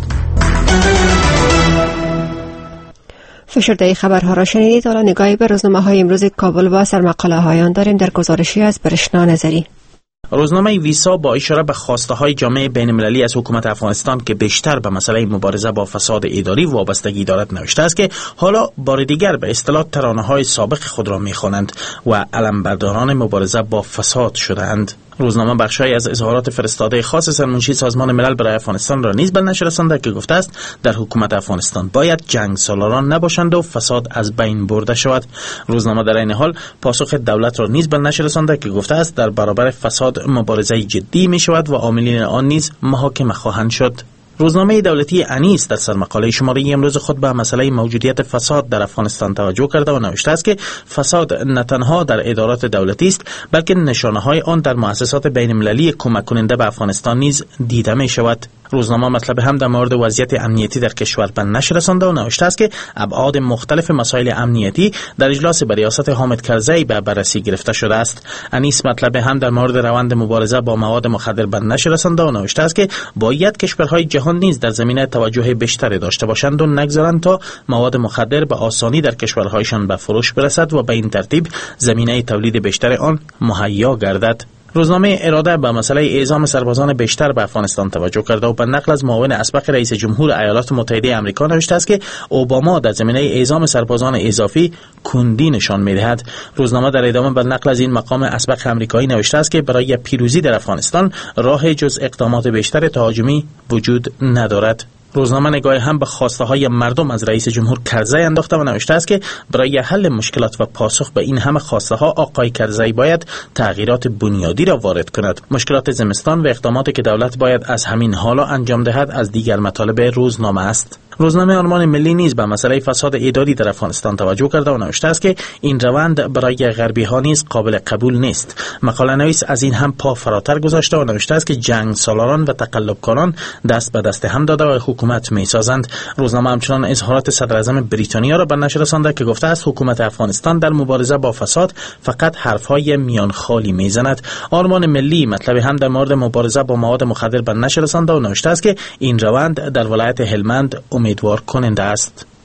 فشرده خبرها را شنیدید. حالا نگاهی به روزنامه‌های امروز کابل با سرمقاله هایان داریم در گزارشی از برشنا نظری. روزنامه ویسا با اشاره به خواسته های جامعه بین المللی از حکومت افغانستان که بیشتر به مسئله مبارزه با فساد اداری وابستگی دارد نوشته است که حالا بار دیگر به اصطلاح ترانه های سابق خود را می‌خوانند و علمبرداران مبارزه با فساد شدند. روزنامه بخشی از اظهارات فرستاده خاص سرمنشی سازمان ملل برای افغانستان را نیز به نشر رسانده که گفته است در حکومت افغانستان باید جنگ سالاران نباشند و فساد از بین برده شود. روزنامه در این حال پاسخ دولت را نیز به نشر رسانده که گفته است در برابر فساد مبارزه جدی می شود و عاملین آن نیز محاکمه خواهند شد. روزنامه دولتی انیس در سرمقاله شماره امروز خود به مسئله موجودیت فساد در افغانستان توجه کرده و نوشته است که فساد نه تنها در ادارات دولتی است بلکه نشانه‌های آن در مؤسسات بین‌المللی کمک کننده به افغانستان نیز دیده می شود. روزنامه مطلب هم در مورد وضعیت امنیتی در کشور به نشر رسانده و نوشته است که ابعاد مختلف مسائل امنیتی در اجلاس به ریاست حامد کرزی به بررسی گرفته شده است. انیس مطلب هم در مورد روند مبارزه با مواد مخدر به نشر رسانده و نوشته است که باید کشورهای جهان نیز در زمینه توجه بیشتری داشته باشند و نگذارند تا مواد مخدر به آسانی در کشورهایشان به فروش برسد و به این ترتیب زمینه تولید بیشتر آن مهیا گردد. روزنامه اراده به مسئله اعزام سربازان بیشتر به افغانستان توجه کرده و به نقل از معاون اسبق رئیس جمهور ایالات متحده آمریکا نوشته است که اوباما در زمینه اعزام سربازان اضافی کندی نشان می‌دهد. روزنامه در ادامه به نقل از این مقام اسبق آمریکایی نوشته است که برای پیروزی در افغانستان راه جز اقدامات بیشتر تهاجمی وجود ندارد. روزنامه نگاه هم به خواسته های مردم از رئیس جمهور کرزی انداخته و نوشته است که برای حل مشکلات و پاسخ به این همه خواسته ها آقای کرزی باید تغییرات بنیادی را وارد کند. مشکلات زمستان و اقداماتی که دولت باید از همین حالا انجام دهد از دیگر مطالب روزنامه است. روزنامه آرمان ملی نیز به مسئله فساد اداری در افغانستان توجه کرده و نوشته است که این روند برای غربی ها نیز قابل قبول نیست. مقاله نویس از این هم پا فراتر گذاشته و نوشته است که جنگ سالاران و تقلبکاران دست به دست هم داده و حکومت میسازند. روزنامه همچنان اظهارات صدر اعظم بریتانیا را به نشر رسانده که گفته است حکومت افغانستان در مبارزه با فساد فقط حرفهای میان خالی میزند. آرمان ملی مطلب هم در مورد مبارزه با مواد مخدر به نشر رسانده و نوشته است که این روند در ولایت هلمند امیدوار کننده است.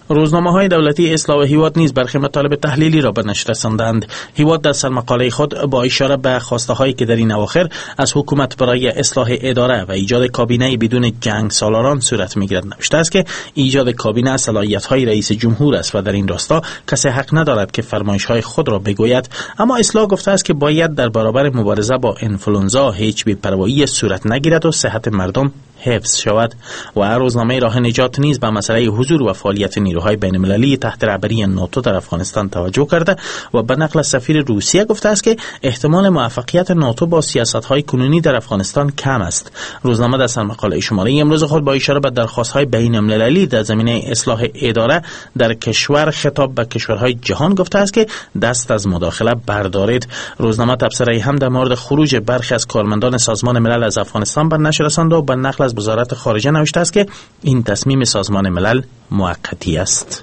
روزنامه‌های دولتی اصلاح حیواد نیز برخی مطالب تحلیلی را به نشر رساندند. حیواد در سرمقاله خود با اشاره به خواسته‌هایی که در این اواخر از حکومت برای اصلاح اداره و ایجاد کابینه بدون جنگ سالاران صورت می‌گیرد نوشته است که ایجاد کابینه صلاحیت‌های رئیس جمهور است و در این راستا کسی حق ندارد که فرمایش‌های خود را بگوید. اما اصلاح گفته است که باید در برابر مبارزه با انفلونزا هیچ بی‌پروایی صورت نگیرد و صحت مردم حفظ شود. و روزنامه راه نجات نیز به مسئله حضور و فعالیت نیروهای بین المللی تحت رهبری ناتو در افغانستان توجه کرده و به نقل سفیر روسیه گفته است که احتمال موفقیت ناتو با سیاست‌های کنونی در افغانستان کم است. روزنامه در سرمقاله شماره امروز خود با اشاره به درخواست‌های بین المللی در زمینه اصلاح اداره در کشور خطاب به کشورهای جهان گفته است که دست از مداخله بردارید. روزنامه تبصره هم در مورد خروج برخی از کارمندان سازمان ملل از افغانستان به نشر رساند و به نقل از وزارت خارجه نوشته است که این تصمیم سازمان ملل موقتی است.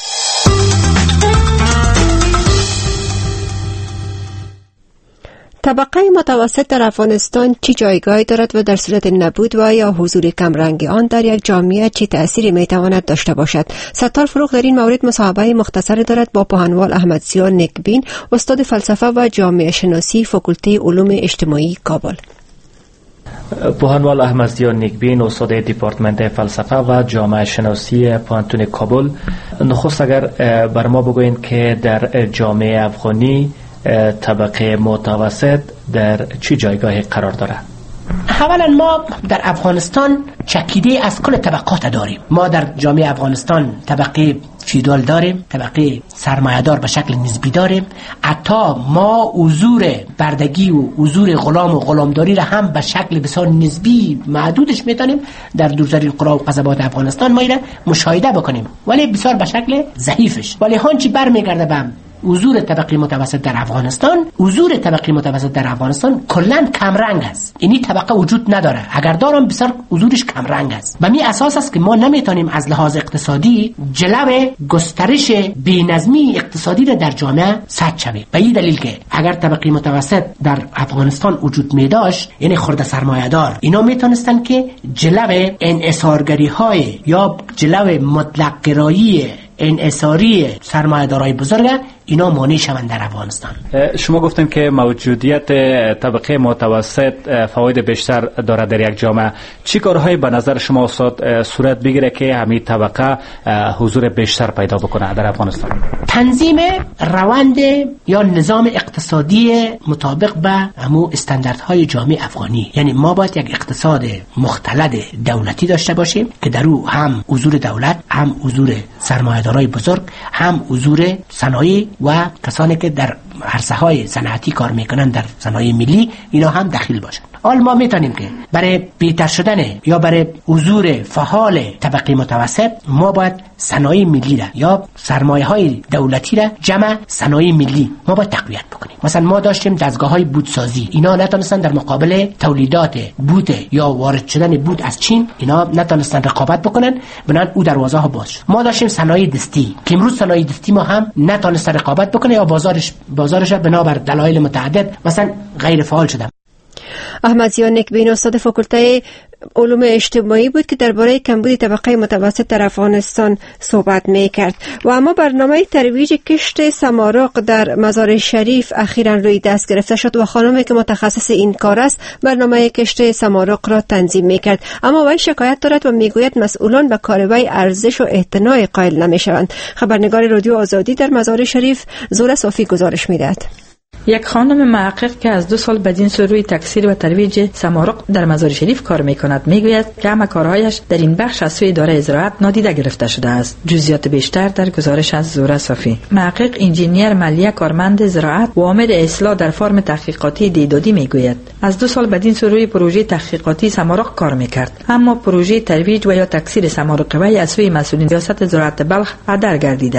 طبقه متوسط در افغانستان چی جایگاهی دارد و در صورت نبود و یا حضور کمرنگ آن در یک جامعه چه تأثیری میتواند داشته باشد؟ ستار فروغ در این مورد مصاحبه مختصری دارد با پوهنوال احمدزیا نیکبین، استاد فلسفه و جامعه شناسی فاکولته علوم اجتماعی کابل. پوهنوال احمدزیا نیکبین، استاد دپارتمنت فلسفه و جامعه شناسی پوهنتون کابل، نخست اگر بر ما بگویید که در جامعه افغانی طبقه متوسط در چه جایگاهی قرار داره؟ اولا ما در افغانستان چکیده از کل طبقات داریم. ما در جامعه افغانستان طبقه فیودال داریم، طبقه سرمایه‌دار به شکل نسبی داریم، حتی ما حضور بردگی و حضور غلام و غلامداری را هم به شکل بسیار نسبی محدودش میتونیم در دورترین قرا و قصبات افغانستان ما را مشاهده بکنیم، ولی بسیار به شکل ضعیفش. ولی هانچی برمیگرده به حضور طبقه متوسط در افغانستان، حضور طبقه متوسط در افغانستان کلاً کم رنگ است. اینی طبقه وجود نداره، اگر دارم بسیار حضورش کم رنگ است. به می اساس است که ما نمیتونیم از لحاظ اقتصادی جلو گسترش بی‌نظمی اقتصادی را در جامعه سد شویم. به این دلیل که اگر طبقه متوسط در افغانستان وجود می داشت، یعنی خرد سرمایه‌دار، اینا میتونستن که جلو انحصارگری های یا جلو مطلق گرایی انحصاری سرمایه‌دارای بزرگ اینا مانع شوند در افغانستان. شما گفتن که موجودیت طبقه متوسط فواید بیشتر دارد در یک جامعه. چی کارهایی به نظر شما استاد صورت بگیره که همین طبقه حضور بیشتر پیدا بکنه در افغانستان؟ تنظیم روند یا نظام اقتصادی مطابق به همو استانداردهای جامعه افغانی. یعنی ما باید یک اقتصاد مختلط دولتی داشته باشیم که در او هم حضور دولت، هم حضور سرمایه‌دارای بزرگ، هم حضور صنایع و کسانی که در عرصه‌های صنعتی کار میکنن در صنایع ملی اینا هم داخل باشند. حال ما میتونیم که برای بهتر شدن یا برای حضور فعال طبقه متوسط ما باید صنایع ملی را یا سرمایه‌های دولتی را جمع صنایع ملی ما باید تقویت بکنیم. مثلا ما داشتیم دستگاه‌های بودسازی، اینا نتونستن در مقابل تولیدات بود یا وارد شدن بود از چین اینا نتونستن رقابت بکنن، بنابراین او دروازه ها باز شد. ما داشتیم صنایع دستی که امروز صنایع دستی ما هم نتونستن رقابت بکنه یا بازارش بازارش بنابر دلایل متعدد مثلا غیر فعال شده. احمدزیا نیکبین، استاد فاکولته علوم اجتماعی بود که درباره کمبود طبقه متوسط در افغانستان صحبت میکرد. و اما برنامه ترویج کشت سمارق در مزار شریف اخیراً روی دست گرفته شد و خانمی که متخصص این کار است برنامه کشت سمارق را تنظیم میکرد. اما وی شکایت دارد و میگوید مسئولان به کاربای ارزش و اعتناع قائل نمیشوند. خبرنگار رادیو آزادی در مزار شریف زوره صافی گزارش میدهد. یک خانم محقق که از دو سال بدین سو روی تکثیر و ترویج سمارق در مزار شریف کار میکند میگوید که همه کارهایش در این بخش از سوی اداره زراعت نادیده گرفته شده است. جزئیات بیشتر در گزارش از زوره صافی. محقق انجینیر ملیه کارمند زراعت و عامل اصلاح در فرم تحقیقاتی دیدادی میگوید از دو سال بدین سو روی پروژه تحقیقاتی سمارق کار میکرد، اما پروژه ترویج و یا تکثیر سمارق وی از سوی مسئولین ریاست زراعت بلخ هدر گردیده است.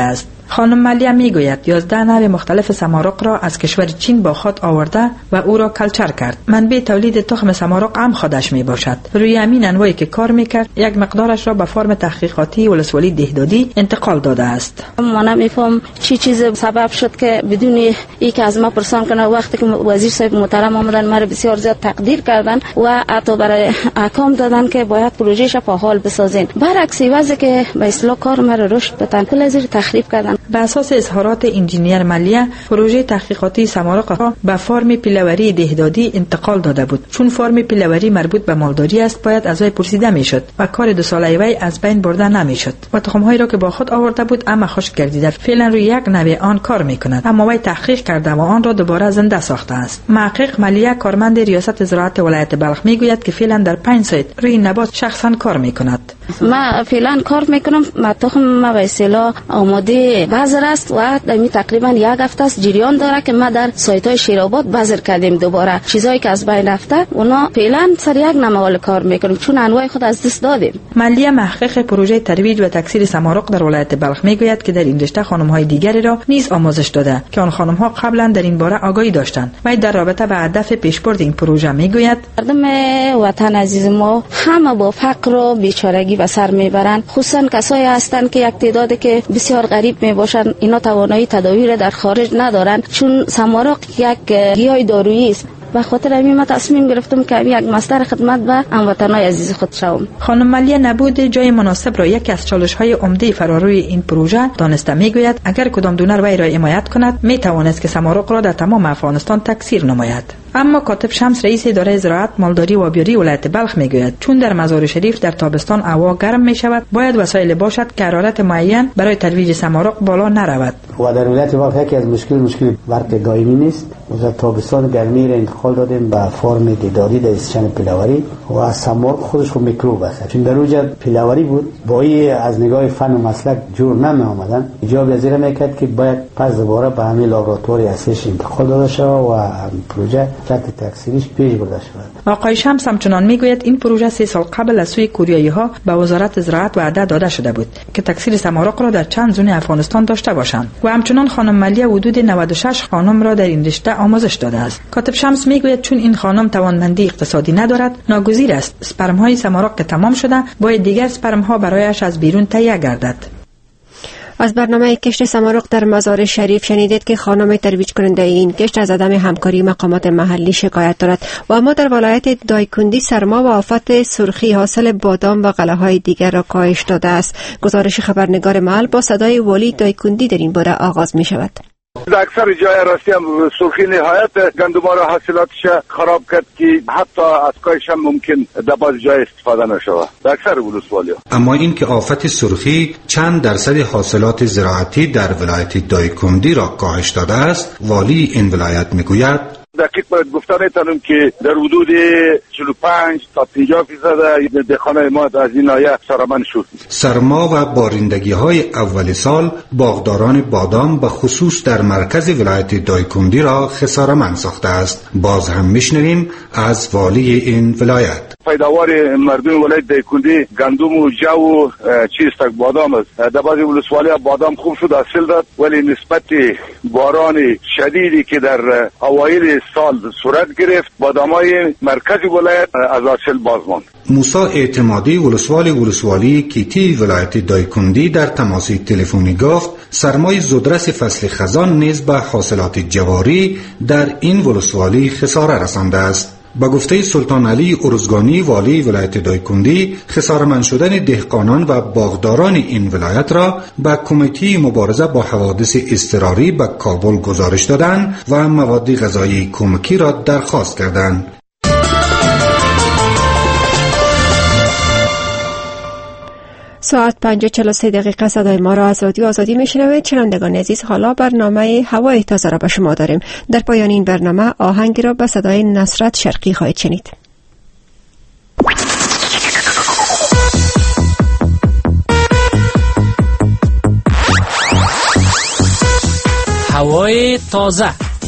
خانم ملیه میگوید یازده نوع مختلف سمارق را از کشور چین با خود آورده و او را کلچر کرد. منبع تولید تخم سمارق هم خودش می باشد. روی همین انواعی که کار میکرد یک مقدارش را به فرم تحقیقاتی ولسوالی دهدادی انتقال داده است. ما نمیفهم چی چیز سبب شد که بدون ای که از ما پرسان کنه. وقتی که وزیر صاحب محترم آمدن مرا بسیار زیاد تقدیر کردن و حتی برای احکام دادن که باید پروژهش فعال بسازین. برعکس وضعی که به اصلاح کار مرا رشد بدن کل زیر تخریب کردن. به اساس اظهارات انجینیر ملیه پروژه تحقیقاتی سمارق را به فرم پیله‌وری دهدادی انتقال داده بود. چون فرم پیله‌وری مربوط به مالداری است باید از وی پرسیده میشد و کار دو ساله وی از بین برده نمیشد و تخم‌هایی را که با خود آورده بود اما خشک گردیده. فعلا روی یک نوع آن کار میکند اما وی تحقیق کرده و آن را دوباره زنده ساخته است. محقق ملیه کارمند ریاست زراعت ولایت بلخ میگوید که فعلا در پنج سایت روی نبات شخصا کار میکند. ما فعلا کار میکنم. ما تخم ما به اصطلاح آماده بذر است و دمی تقریبا یک هفته است جریان داره که ما در سایت های شیرآباد بذر کردیم. دوباره چیزایی که از بین رفته اونا فعلا سر یک نموال کار میکنیم چون انواع خود از دست دادیم. ملیه محقق پروژه ترویج و تکثیر سمارق در ولایت بلخ میگوید که در این رشته خانم های دیگری را نیز آموزش داده که آن خانم ها قبلا در این باره آگاهی داشتند. و در رابطه به هدف پیشبرد این پروژه میگوید مردم وطن عزیز ما همه با فقر و بیچارگی به سر میبرند. خصوصا کسایی هستند که یک تعدادی که بسیار غریب میباشند. اینا توانایی تداوی را در خارج ندارند چون سمارق یک گیاه دارویی است. به خاطر همین ما تصمیم گرفتم که یک مصدر خدمت به هموطنان عزیز خود شوم. خانم ملیه نبود جای مناسب را یکی از چالش‌های عمده فراروی این پروژه دانسته میگوید اگر کدام دونر وی را حمایت کند میتواند که سمارق را در تمام افغانستان تکثیر نماید. اما کاتب شمس رئیس اداره زراعت مالداری و آبیاری ولایت بلخ میگوید چون در مزار شریف در تابستان هوا گرم می شود باید وسایل باشد که حرارت معین برای ترویج سمارق بالا نرود. و در ولایت بلخ یکی از مشکل مشکل برق دائمی نیست. در تابستان گرمی را انتقال دادیم به فرم دیداری در استشن پیله‌وری و سمارق خودش خود میکروب است. چون در اونجا پیله‌وری بود با این از نگاه فن و مسلک جور نمی آمدن. ایجاب از این میکرد که باید پس دوباره به همین لابراتواری اصلیش انتقال داده شود و پروژه خط تکثیریش پیش برده شود. آقای شمس همچنان میگوید این پروژه سه سال قبل از سوی کوریایی ها به وزارت زراعت وعده داده شده بود که تکثیر سمارق را در چند زون افغانستان داشته باشند و همچنان خانم ملیه حدود نود و شش خانم را در این رشته آموزش داده است. کاتب شمس میگوید چون این خانم توانمندی اقتصادی ندارد ناگزیر است اسپرم های سمارق که تمام شده باید دیگر اسپرم ها برایش از بیرون تهیه گردد. از برنامه کشت سمارق در مزار شریف شنیدید که خانم ترویج کننده این کشت از عدم همکاری مقامات محلی شکایت دارد و اما در ولایت دایکندی سرما و آفت سرخی حاصل بادام و غله‌های دیگر را کاهش داده است. گزارش خبرنگار محل با صدای والی دایکندی در این باره آغاز می شود. در اکثر جای راستی هم سرخی نهایت گندم را حاصلاتش خراب کرد که حتی از کاهش هم ممکن در بعض جای استفاده نشود در اکثر ولسوالی. اما این که آفت سرخی چند درصد حاصلات زراعتی در ولایت دایکندی را کاهش داده است، والی این ولایت میگوید دقیق باید گفتن ایتانم که در حدود چهل و پنج تا پنجاه فیصد دهخانه ما از این ناحیه سرمند شد. سرما و بارندگی های اول سال باغداران بادام به خصوص در مرکز ولایت دایکندی را خساره‌مند ساخته است. باز هم میشنویم از والی این ولایت. پیداوار مردم ولایت دایکندی گندم و جو و چیز تک بادام است. در بعضی ولسوالی بادام خوب شد حاصل داد ولی نسبت باران شدیدی که در اوایل سال صورت گرفت بادامای مرکزی ولایت از حاصل باز ماند. موسی اعتمادی ولسوالی ولسوالی کیتی ولایت دایکندی در تماس تلفنی گفت سرمای زودرس فصل خزان نیز به حاصلات جواری در این ولسوالی خساره رسانده است. با گفته سلطان علی ارزگانی والی ولایت دایکندی خساره‌مند شدن دهقانان و باغداران این ولایت را به کمیته مبارزه با حوادث اضطراری به کابل گزارش دادند و مواد غذایی کمکی را درخواست کردند. ساعت پنج و چهل و سه دقیقه صدای ما را از رادیو آزادی میشنوید. شنوندگان عزیز، حالا برنامه هوای تازه را به شما داریم. در پایان این برنامه آهنگی را به صدای نصرت شرقی خواهید شنید. هوای تازه،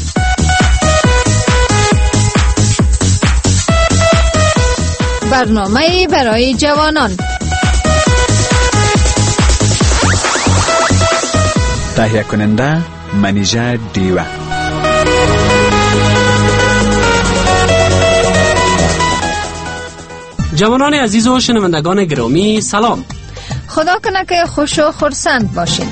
برنامه برای جوانان، تهیه کننده منیژه دیوه. جوانان عزیز و شنوندگان گرامی سلام. خدا کنه که خوش و خرسند باشین.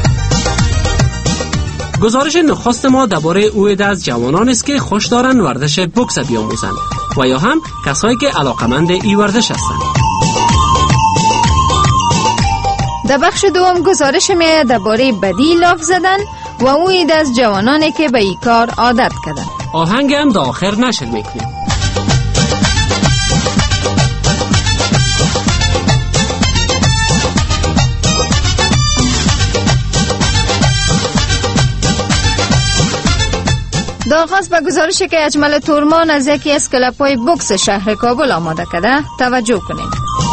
گزارش نخست ما درباره او عده از جوانان است که خوش دارند ورزش بوکس بیاموزند و یا هم کسایی که علاقمند این ورزش هستند. در بخش دوم گزارش می درباره بدی لاف زدن و او عده از جوانانی که به این کار عادت کردند. آهنگ هم در آخر نشر میکنیم. در آغاز به گزارشی که اجمل تورمان از یکی از کلب‌های بوکس شهر کابل آماده کرده توجه کنید.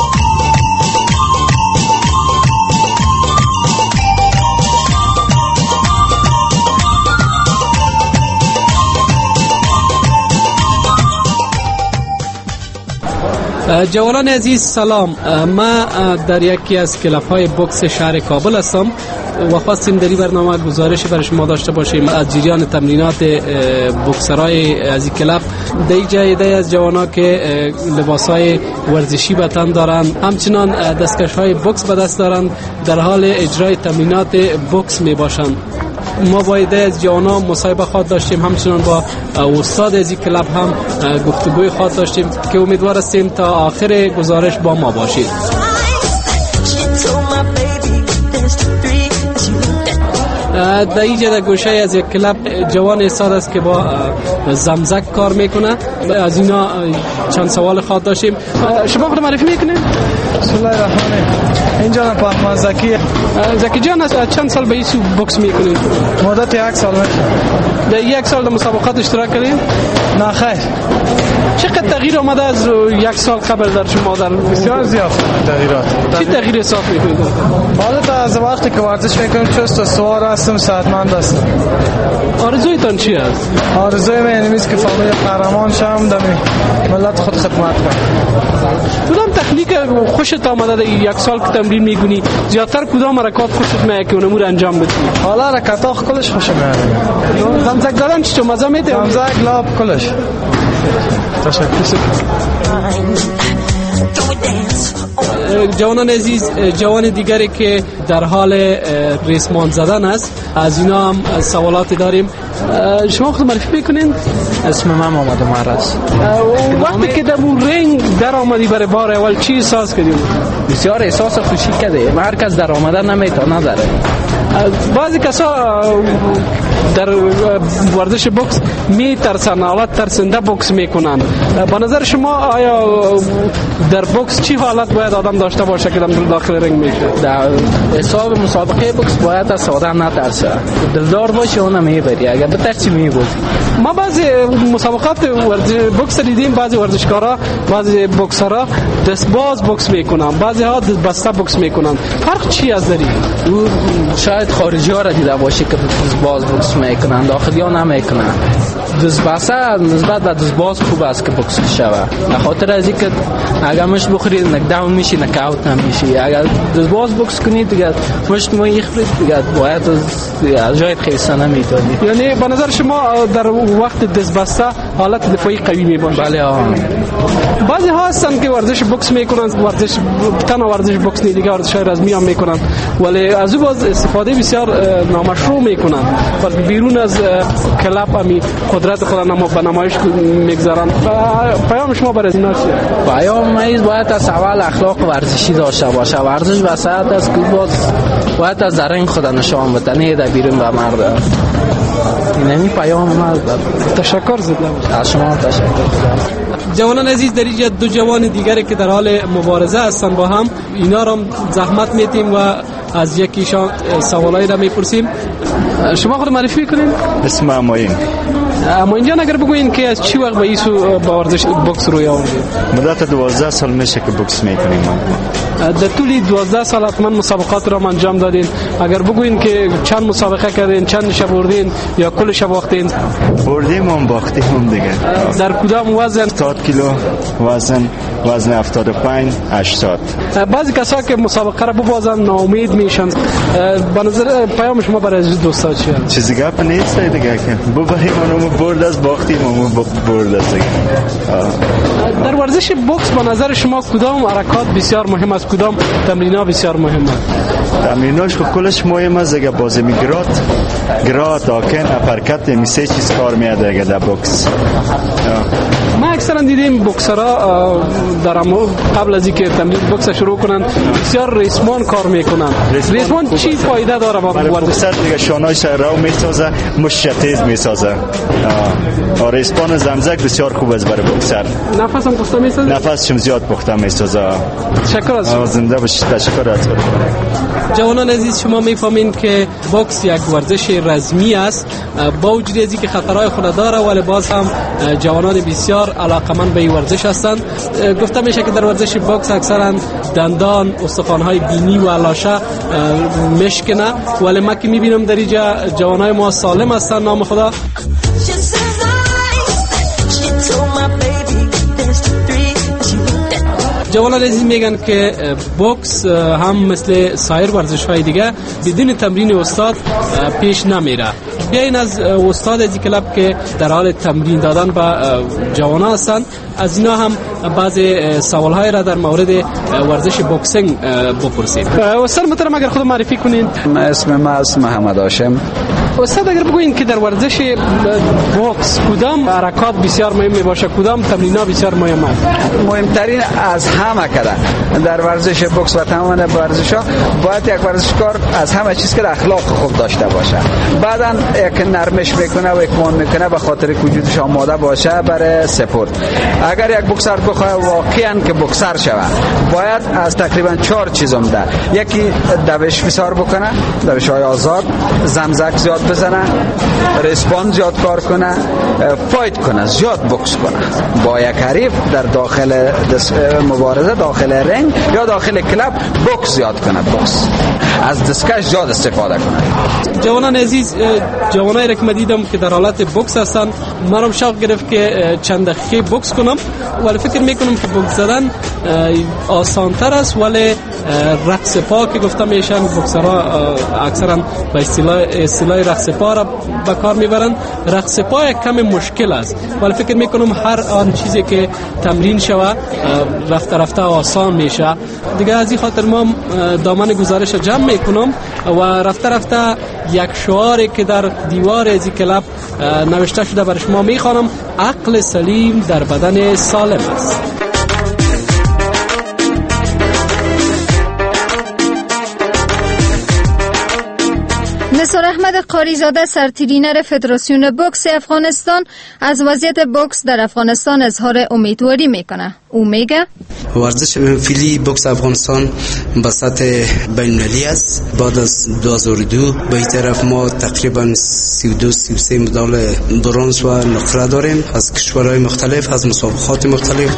جوانان عزیز سلام. ما در یکی از کلب‌های بوکس شهر کابل هستم و خواستیم در این برنامه گزارش برای شما داشته باشیم از جریان تمرینات بوکسرای از این کلب. در این جای ده از جوانا که لباسای ورزشی به تن دارند، همچنان دستکش‌های بوکس به دست دارند، در حال اجرای تمرینات بوکس می باشند. ما با ایده از جوانا مصاحبه خواهد داشتیم، همچنان با استاد از این کلب هم گفتگوی خواهد داشتیم که امیدوار هستیم تا آخر گزارش با ما باشید. در اینجا در گوشه از یک کلب جوان استاد است که با زمزک کار میکنه. از اینا چند سوال خواهد داشتیم. شما خود معرفی میکنید؟ بسم الله الرحمن الرحیم. اینجا من پاهمان زکی. زکی جان از چند سال به این بوکس میکنید؟ مدت یک سال میشه. در یک سال در مسابقات اشتراک کردید؟ نه خیر. چقدر تغییر آمده از یک سال قبل در شما؟ در بسیار زیاد تغییرات. چی تغییر حساب میکنید؟ حالا از وقتی که ورزش میکنم چست و سوار هستم، صحتمند هستم. آرزویتان چی است؟ آرزوی من این است که فامیل قهرمان شم، در ملت خود خدمت کنم. کدام تکنیک خوشت آمده در یک سال که تمرین میکنی؟ زیادتر کدام حرکات خوشت میاد که اونمو انجام بدی؟ حالا حرکت‌ها کلش خوشم میاد. زمزک دادن چی مزه میده؟ زمزک لاب کلش. تشکر. جوانان عزیز، جوان دیگری که در حال ریسمان زدن است، از اینا هم سوالات داریم. شما خود معرفی میکنین؟ اسم من محمد عمر است. وقتی که در اون رنگ در آمدی برای بار اول چی احساس کردیم؟ بسیار احساس خوشی کرده. هر کس در آمده نمیتونه داره. بعضی کسا در ورزش بوکس میترسن، حالت ترسنده بوکس میکنن. به نظر شما آیا در بوکس چی حالت باید آدم داشته باشه که در داخل رنگ میشه؟ در حساب مسابقه بوکس باید از آدم نترسه، دلدار باشه و نمیبری. اگر بترسی میبازی. ما بعضی مسابقات ورزش بوکس دیدیم، بعضی ورزشکارا، بعضی بوکسرها دستباز بوکس میکنن، بعضی ها دستبسته بوکس میکنن. فرق چی از داری؟ شاید خارجی ها را دیده باشه که دستباز بوکس میکنن، داخلی ها نمیکنن. دستبسته نسبت به دستباز خوب است که بوکس شوه، به خاطر از اینکه اگر مش بخوری نکداون میشی، نکاوت نمیشی. اگر دستباز بوکس کنی دیگه مشت ما یخرید دیگه باید از جای خیسته نمیتونی. یعنی به نظر شما در وقت دستبسته حالت دفاعی قوی میباشه؟ بله ها. بعضی ها هستن که ورزش بوکس میکنن، ورزش تنها ورزش بوکس نه، دیگه ورزش رزمی هم میکنن، ولی از او باز استفاده بسیار نامشروع میکنن و بیرون از کلاب همی قدرت خود نما به نمایش میگذارن. پیام شما برای اینا چیه؟ پیام ما باید از اول اخلاق ورزشی داشته باشه. ورزش وسط است که باز باید از درنگ خود نشان بده، نه در بیرون به مرد. اینمی پیام ما. تشکر زدم از شما. تشکر. جوانان عزیز، در اینجا دو جوان دیگری که در حال مبارزه هستند با هم، اینا را زحمت میتیم و از یکیشان سوالایی را میپرسیم. شما خود معرفی کنین؟ اسم اماین. اما اینجا اگر بگوین که از چی وقت به ایسو با ورزش بوکس روی آوردید؟ مدت دوازده سال میشه که بوکس میکنیم. در طول دوازده سال حتما مسابقات را انجام دادین. اگر بگوین که چند مسابقه کردین، چند شب بردین یا کلش باختین؟ بردیم و باختیم هم دیگه. در کدام وزن؟ هفتاد کیلو وزن، وزن هفتاد و پنج هشتاد. بعضی کسا که مسابقه را ببازن ناامید میشن، به نظر پیام شما برای دوستا چیه؟ چیزی گپ نیست دیگه که ببریم اونو برد از باختیم اونو برد از دیگه. در ورزش بوکس به نظر شما کدام حرکات بسیار مهم است، کدام تمرینات بسیار مهم است؟ تمریناش که کلش مهم است دیگه. بازی می گرات گرات آکن اپرکت می سه چیز کار میاد دیگه در بوکس. ما اکثرا دیدیم بوکسرها در قبل از اینکه تمرین بوکس شروع کنن بسیار ریسمان کار میکنن. ریسمان چی فایده داره با ورزش؟ دیگه شانه‌اش رو میسازه، مشت تیز میسازه. آ ریسمان زمزک بسیار خوب است برای بوکسر. نفس هم پخته میسازه؟ نفس چم زیاد پخته میسازه. تشکر از زنده باشید. تشکر از جوانان عزیز، شما میفهمین که بوکس یک ورزش رزمی است، با وجود از اینکه خطرهای خود داره ولی باز هم جوانان بسیار علاقمند به این ورزش هستند. گفته میشه که در ورزش بوکس اکثرا دندان، استخوان‌های بینی و لاشه مشکنه، ولی ما که میبینم در اینجا جوانای ما سالم هستند. نام خدا. جوانان عزیز میگن که بوکس هم مثل سایر ورزش‌های دیگه بدون تمرین استاد پیش نمیره. بیاین از استاد از کلاب که در حال تمرین دادن به جوانان هستند از اینا هم بعض سوال‌های را در مورد ورزش بوکسینگ بپرسید. استاد محترم اگر خود معرفی کنین. اسم ما اسم محمد هاشم. استاد اگر بگوین که در ورزش بوکس کدام حرکات بسیار مهم باشه، کدام تمرینات بسیار مهم است؟ مهمترین از همه کده در ورزش بوکس و تمام ورزش‌ها باید یک ورزشکار از همه چیز که اخلاق خوب داشته باشه، بعداً یک نرمش میکنه و اکمال میکنه به خاطر وجودش آماده باشه برای سپورت. اگر یک بوکسر بخواد واقعاً که بوکسر شوه باید از تقریبا چهار چیز عمده، یکی دوش بسیار بکنه، دوش‌های آزاد، زمزک زیاد بزنه، ریسپان زیاد کار کنه، فایت کنه، زیاد بوکس کنه با یک حریف در داخل مبارزه، داخل رنگ یا داخل کلاب بوکس زیاد کنه، بوکس از دستکش زیاد استفاده کنه. جوانان عزیز، جوانایی را که من دیدم که در حالت بوکس هستن، مرا شوق گرفت که چند دقیقه بوکس کنم، ولی فکر میکنم که بوکس زدن آسان تر است، ولی رقص پا که گفته میشن بوکسرها اکثرا به اصطلاح اصطلاح رقص پا را به کار میبرند. رقص پا یک کم مشکل است، ولی فکر میکنم هر آن چیزی که تمرین شوه رفته رفته آسان میشه دیگه. از این خاطر ما دامن گزارش جمع میکنم و رفته رفته یک شعاری که در دیوار از این کلاب نوشته شده برای شما میخوانم: عقل سلیم در بدن سالم است. نثار احمد قاریزاده، سرترینر فدراسیون بوکس افغانستان، از وضعیت بوکس در افغانستان اظهار امیدواری میکنه. او میگه ورزش فعلی بوکس افغانستان به سطح بین‌المللی است. بعد از دو هزار و دو به این طرف ما تقریبا سی و دو سی و سه مدال برنز و نقره داریم از کشورهای مختلف، از مسابقات مختلف.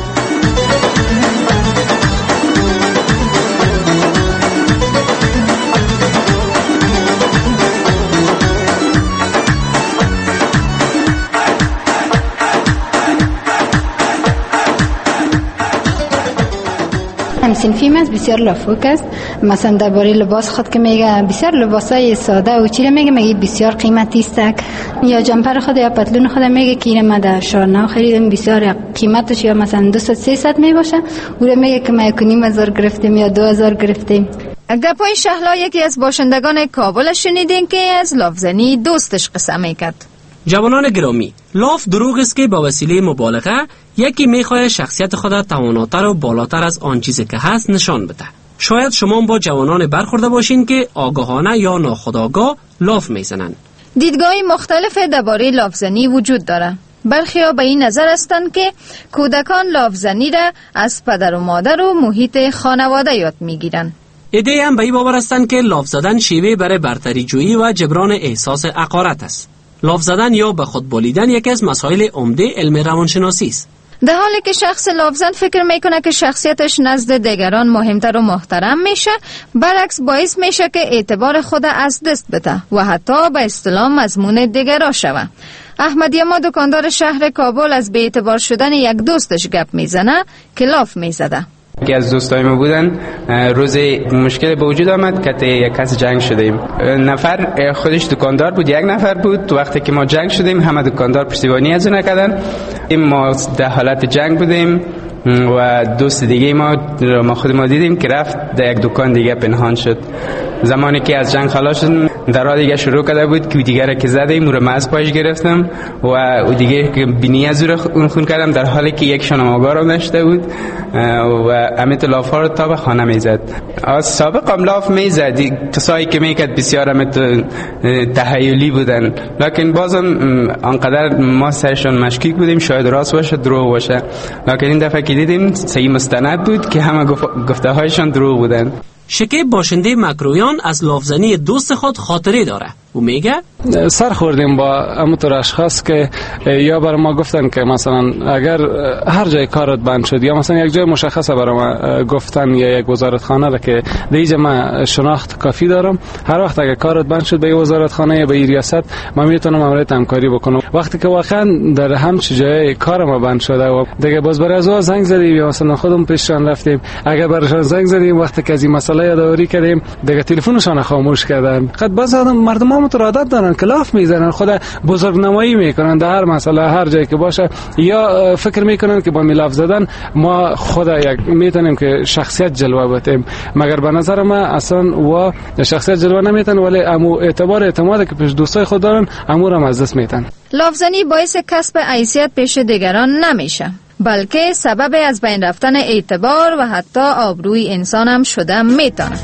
صنفی است، بسیار لافوک است. مثلا درباره لباس خود که میگه بسیار لباسای ساده و چیره میگه میگه بسیار قیمتی است، یا جمپر خود یا پتلون خود میگه که اینو ما در شارنا خریدم بسیار قیمتش یا مثلا دویست سیصد میباشه، اون میگه که ما یک و نیم هزار گرفتیم یا دو هزار گرفتیم. گپای شهلا یکی از باشندگان کابل شنیدین که از لافزنی دوستش قصه میکرد. جوانان گرامی، لاف دروغ است که با وسیله مبالغه یکی میخواد شخصیت خود تواناتر و بالاتر از آن چیزی که هست نشان بده. شاید شما با جوانان برخورده باشین که آگاهانه یا ناخودآگاه لاف میزنن. دیدگاهی مختلف درباره لافزنی وجود داره. برخی‌ها به این نظر هستند که کودکان لافزنی را از پدر و مادر و محیط خانواده یاد میگیرن. ایده هم به این باور هستند که لاف زدن شیوه برای برتری جویی و جبران احساس حقارت است. لاف زدن یا به خود بولیدن یکی از مسائل عمده علم روانشناسی است. در حالی که شخص لافزن فکر میکنه که شخصیتش نزد دیگران مهمتر و محترم میشه، برعکس باعث میشه که اعتبار خود از دست بده و حتی به اصطلاح مضمون دیگران شوه. احمد یما دکاندار شهر کابل از بی‌اعتبار شدن یک دوستش گپ میزنه که لاف میزده. یکی از دوستای ما بودن، روزی مشکل به وجود آمد که یک کس جنگ شدیم. نفر خودش دکاندار بود، یک نفر بود. تو وقتی که ما جنگ شدیم همه دکاندار پشتیبانی از اون نکردن. ما در حالت جنگ بودیم و دوست دیگه ما ما خود ما دیدیم که رفت در یک دکان دیگه پنهان شد. زمانی که از جنگ خلاص شدم درا دیگه شروع کرده بود که دیگه که زدیم رو ماز پاش گرفتم و او دیگه که بینی از اون خون کردم در حالی که یک شنامگار نشده بود و امیت لافا رو تا به خانه میزد. از سابق هم لاف میزد، کسایی که میکرد بسیار امیت تحیلی بودن، لکن بازم انقدر ما سرشون مشکوک بودیم شاید راست باشه دروغ باشه، لکن این دفعه که دیدیم صحیح مستند بود که همه گفته هایشان دروغ بودن. شکیب باشنده مکرویان از لافزنی دوست خود خاطره داره. او میگه سر خوردیم با همونطور اشخاص که یا برای ما گفتن که مثلا اگر هر جای کارت بند شد یا مثلا یک جای مشخصه برای ما گفتن یا یک وزارتخانه را که دیگه من شناخت کافی دارم، هر وقت اگر کارت بند شد به یک وزارتخانه یا به ریاست من میتونم امریت همکاری بکنم. وقتی که واقعا در همچین جای کار ما بند شده و دیگه باز برای از زنگ زدیم یا مثلا خودمون پیششان رفتیم، اگر برایشان زنگ زدیم وقتی که از این مسئله یادآوری کردیم دیگه تلفنشان خاموش کردن. خود باز مردم مترادت دارن، کلاف میزنن، خود بزرگ نمایی میکنن در هر مسئله هر جایی که باشه، یا فکر میکنن که با میلاف زدن ما خود یک میتونیم که شخصیت جلوه بدیم، مگر به نظر من اصلا و شخصیت جلوه نمیتن، ولی امو اعتبار اعتماد که پیش دوستای خود دارن امور هم از دست میتن. لافزنی باعث کسب حیثیت پیش دیگران نمیشه، بلکه سبب از بین رفتن اعتبار و حتی آبروی انسان هم شده میتونه.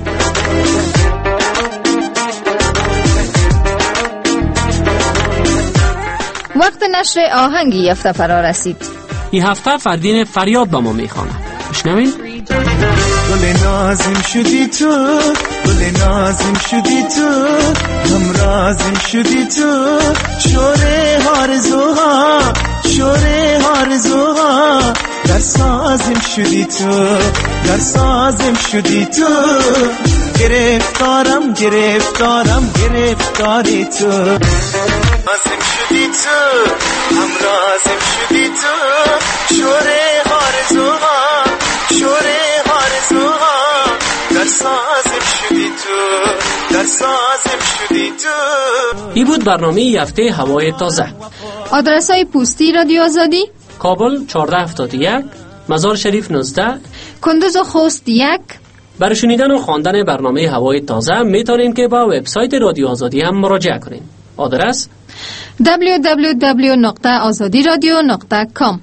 وقت نشر آهنگی هفته فرا رسید. این هفته فردین فریاد با ما میخوانه. بشنوین. گل نازم شدی تو، گل نازم شدی تو، هم رازم شدی تو، شوره آرزوها، شوره آرزوها، در سازم شدی تو، در سازم شدی تو، گرفتارم گرفتارم گرفتاری تو، رازم شدی تو، هم رازم شدی تو، شوره آرزوها، شوره آرزوها، در سازم شدی تو، در سازم شدی تو. این بود برنامه هفته هوای تازه. آدرس های پستی رادیو آزادی: کابل چهارده هفتاد و یک، مزار شریف نوزده، کندوز و خوست یک. برای شنیدن و خواندن برنامه هوای تازه میتونین که با وبسایت رادیو آزادی هم مراجعه کنین. آدرس دبلیو دبلیو دبلیو نقطه آزادی رادیو نقطه کام.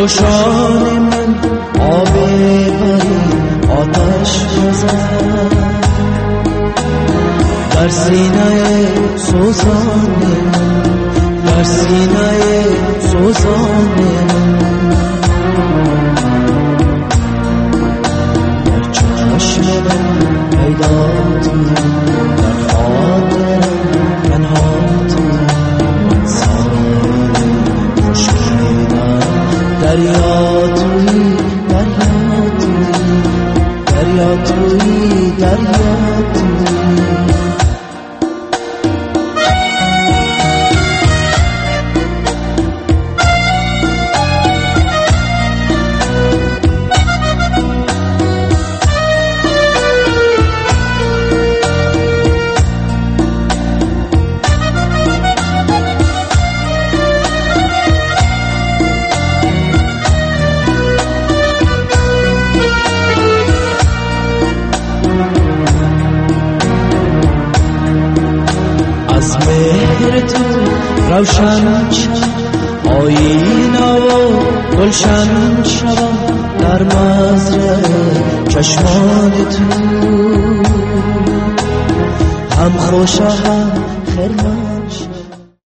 جوشان من آب بری آتش بزن در سینه سوزان من، در سینه سوزان من، در چشم من پیدا توی، در خاطرم تنها توی، سایه خشکیدن دریا توی، دریا توی، دریا توی، دریا توی. روشن آینه و گلشن شوم در مزرعه چشمان تو، هم خوش هم خرمان.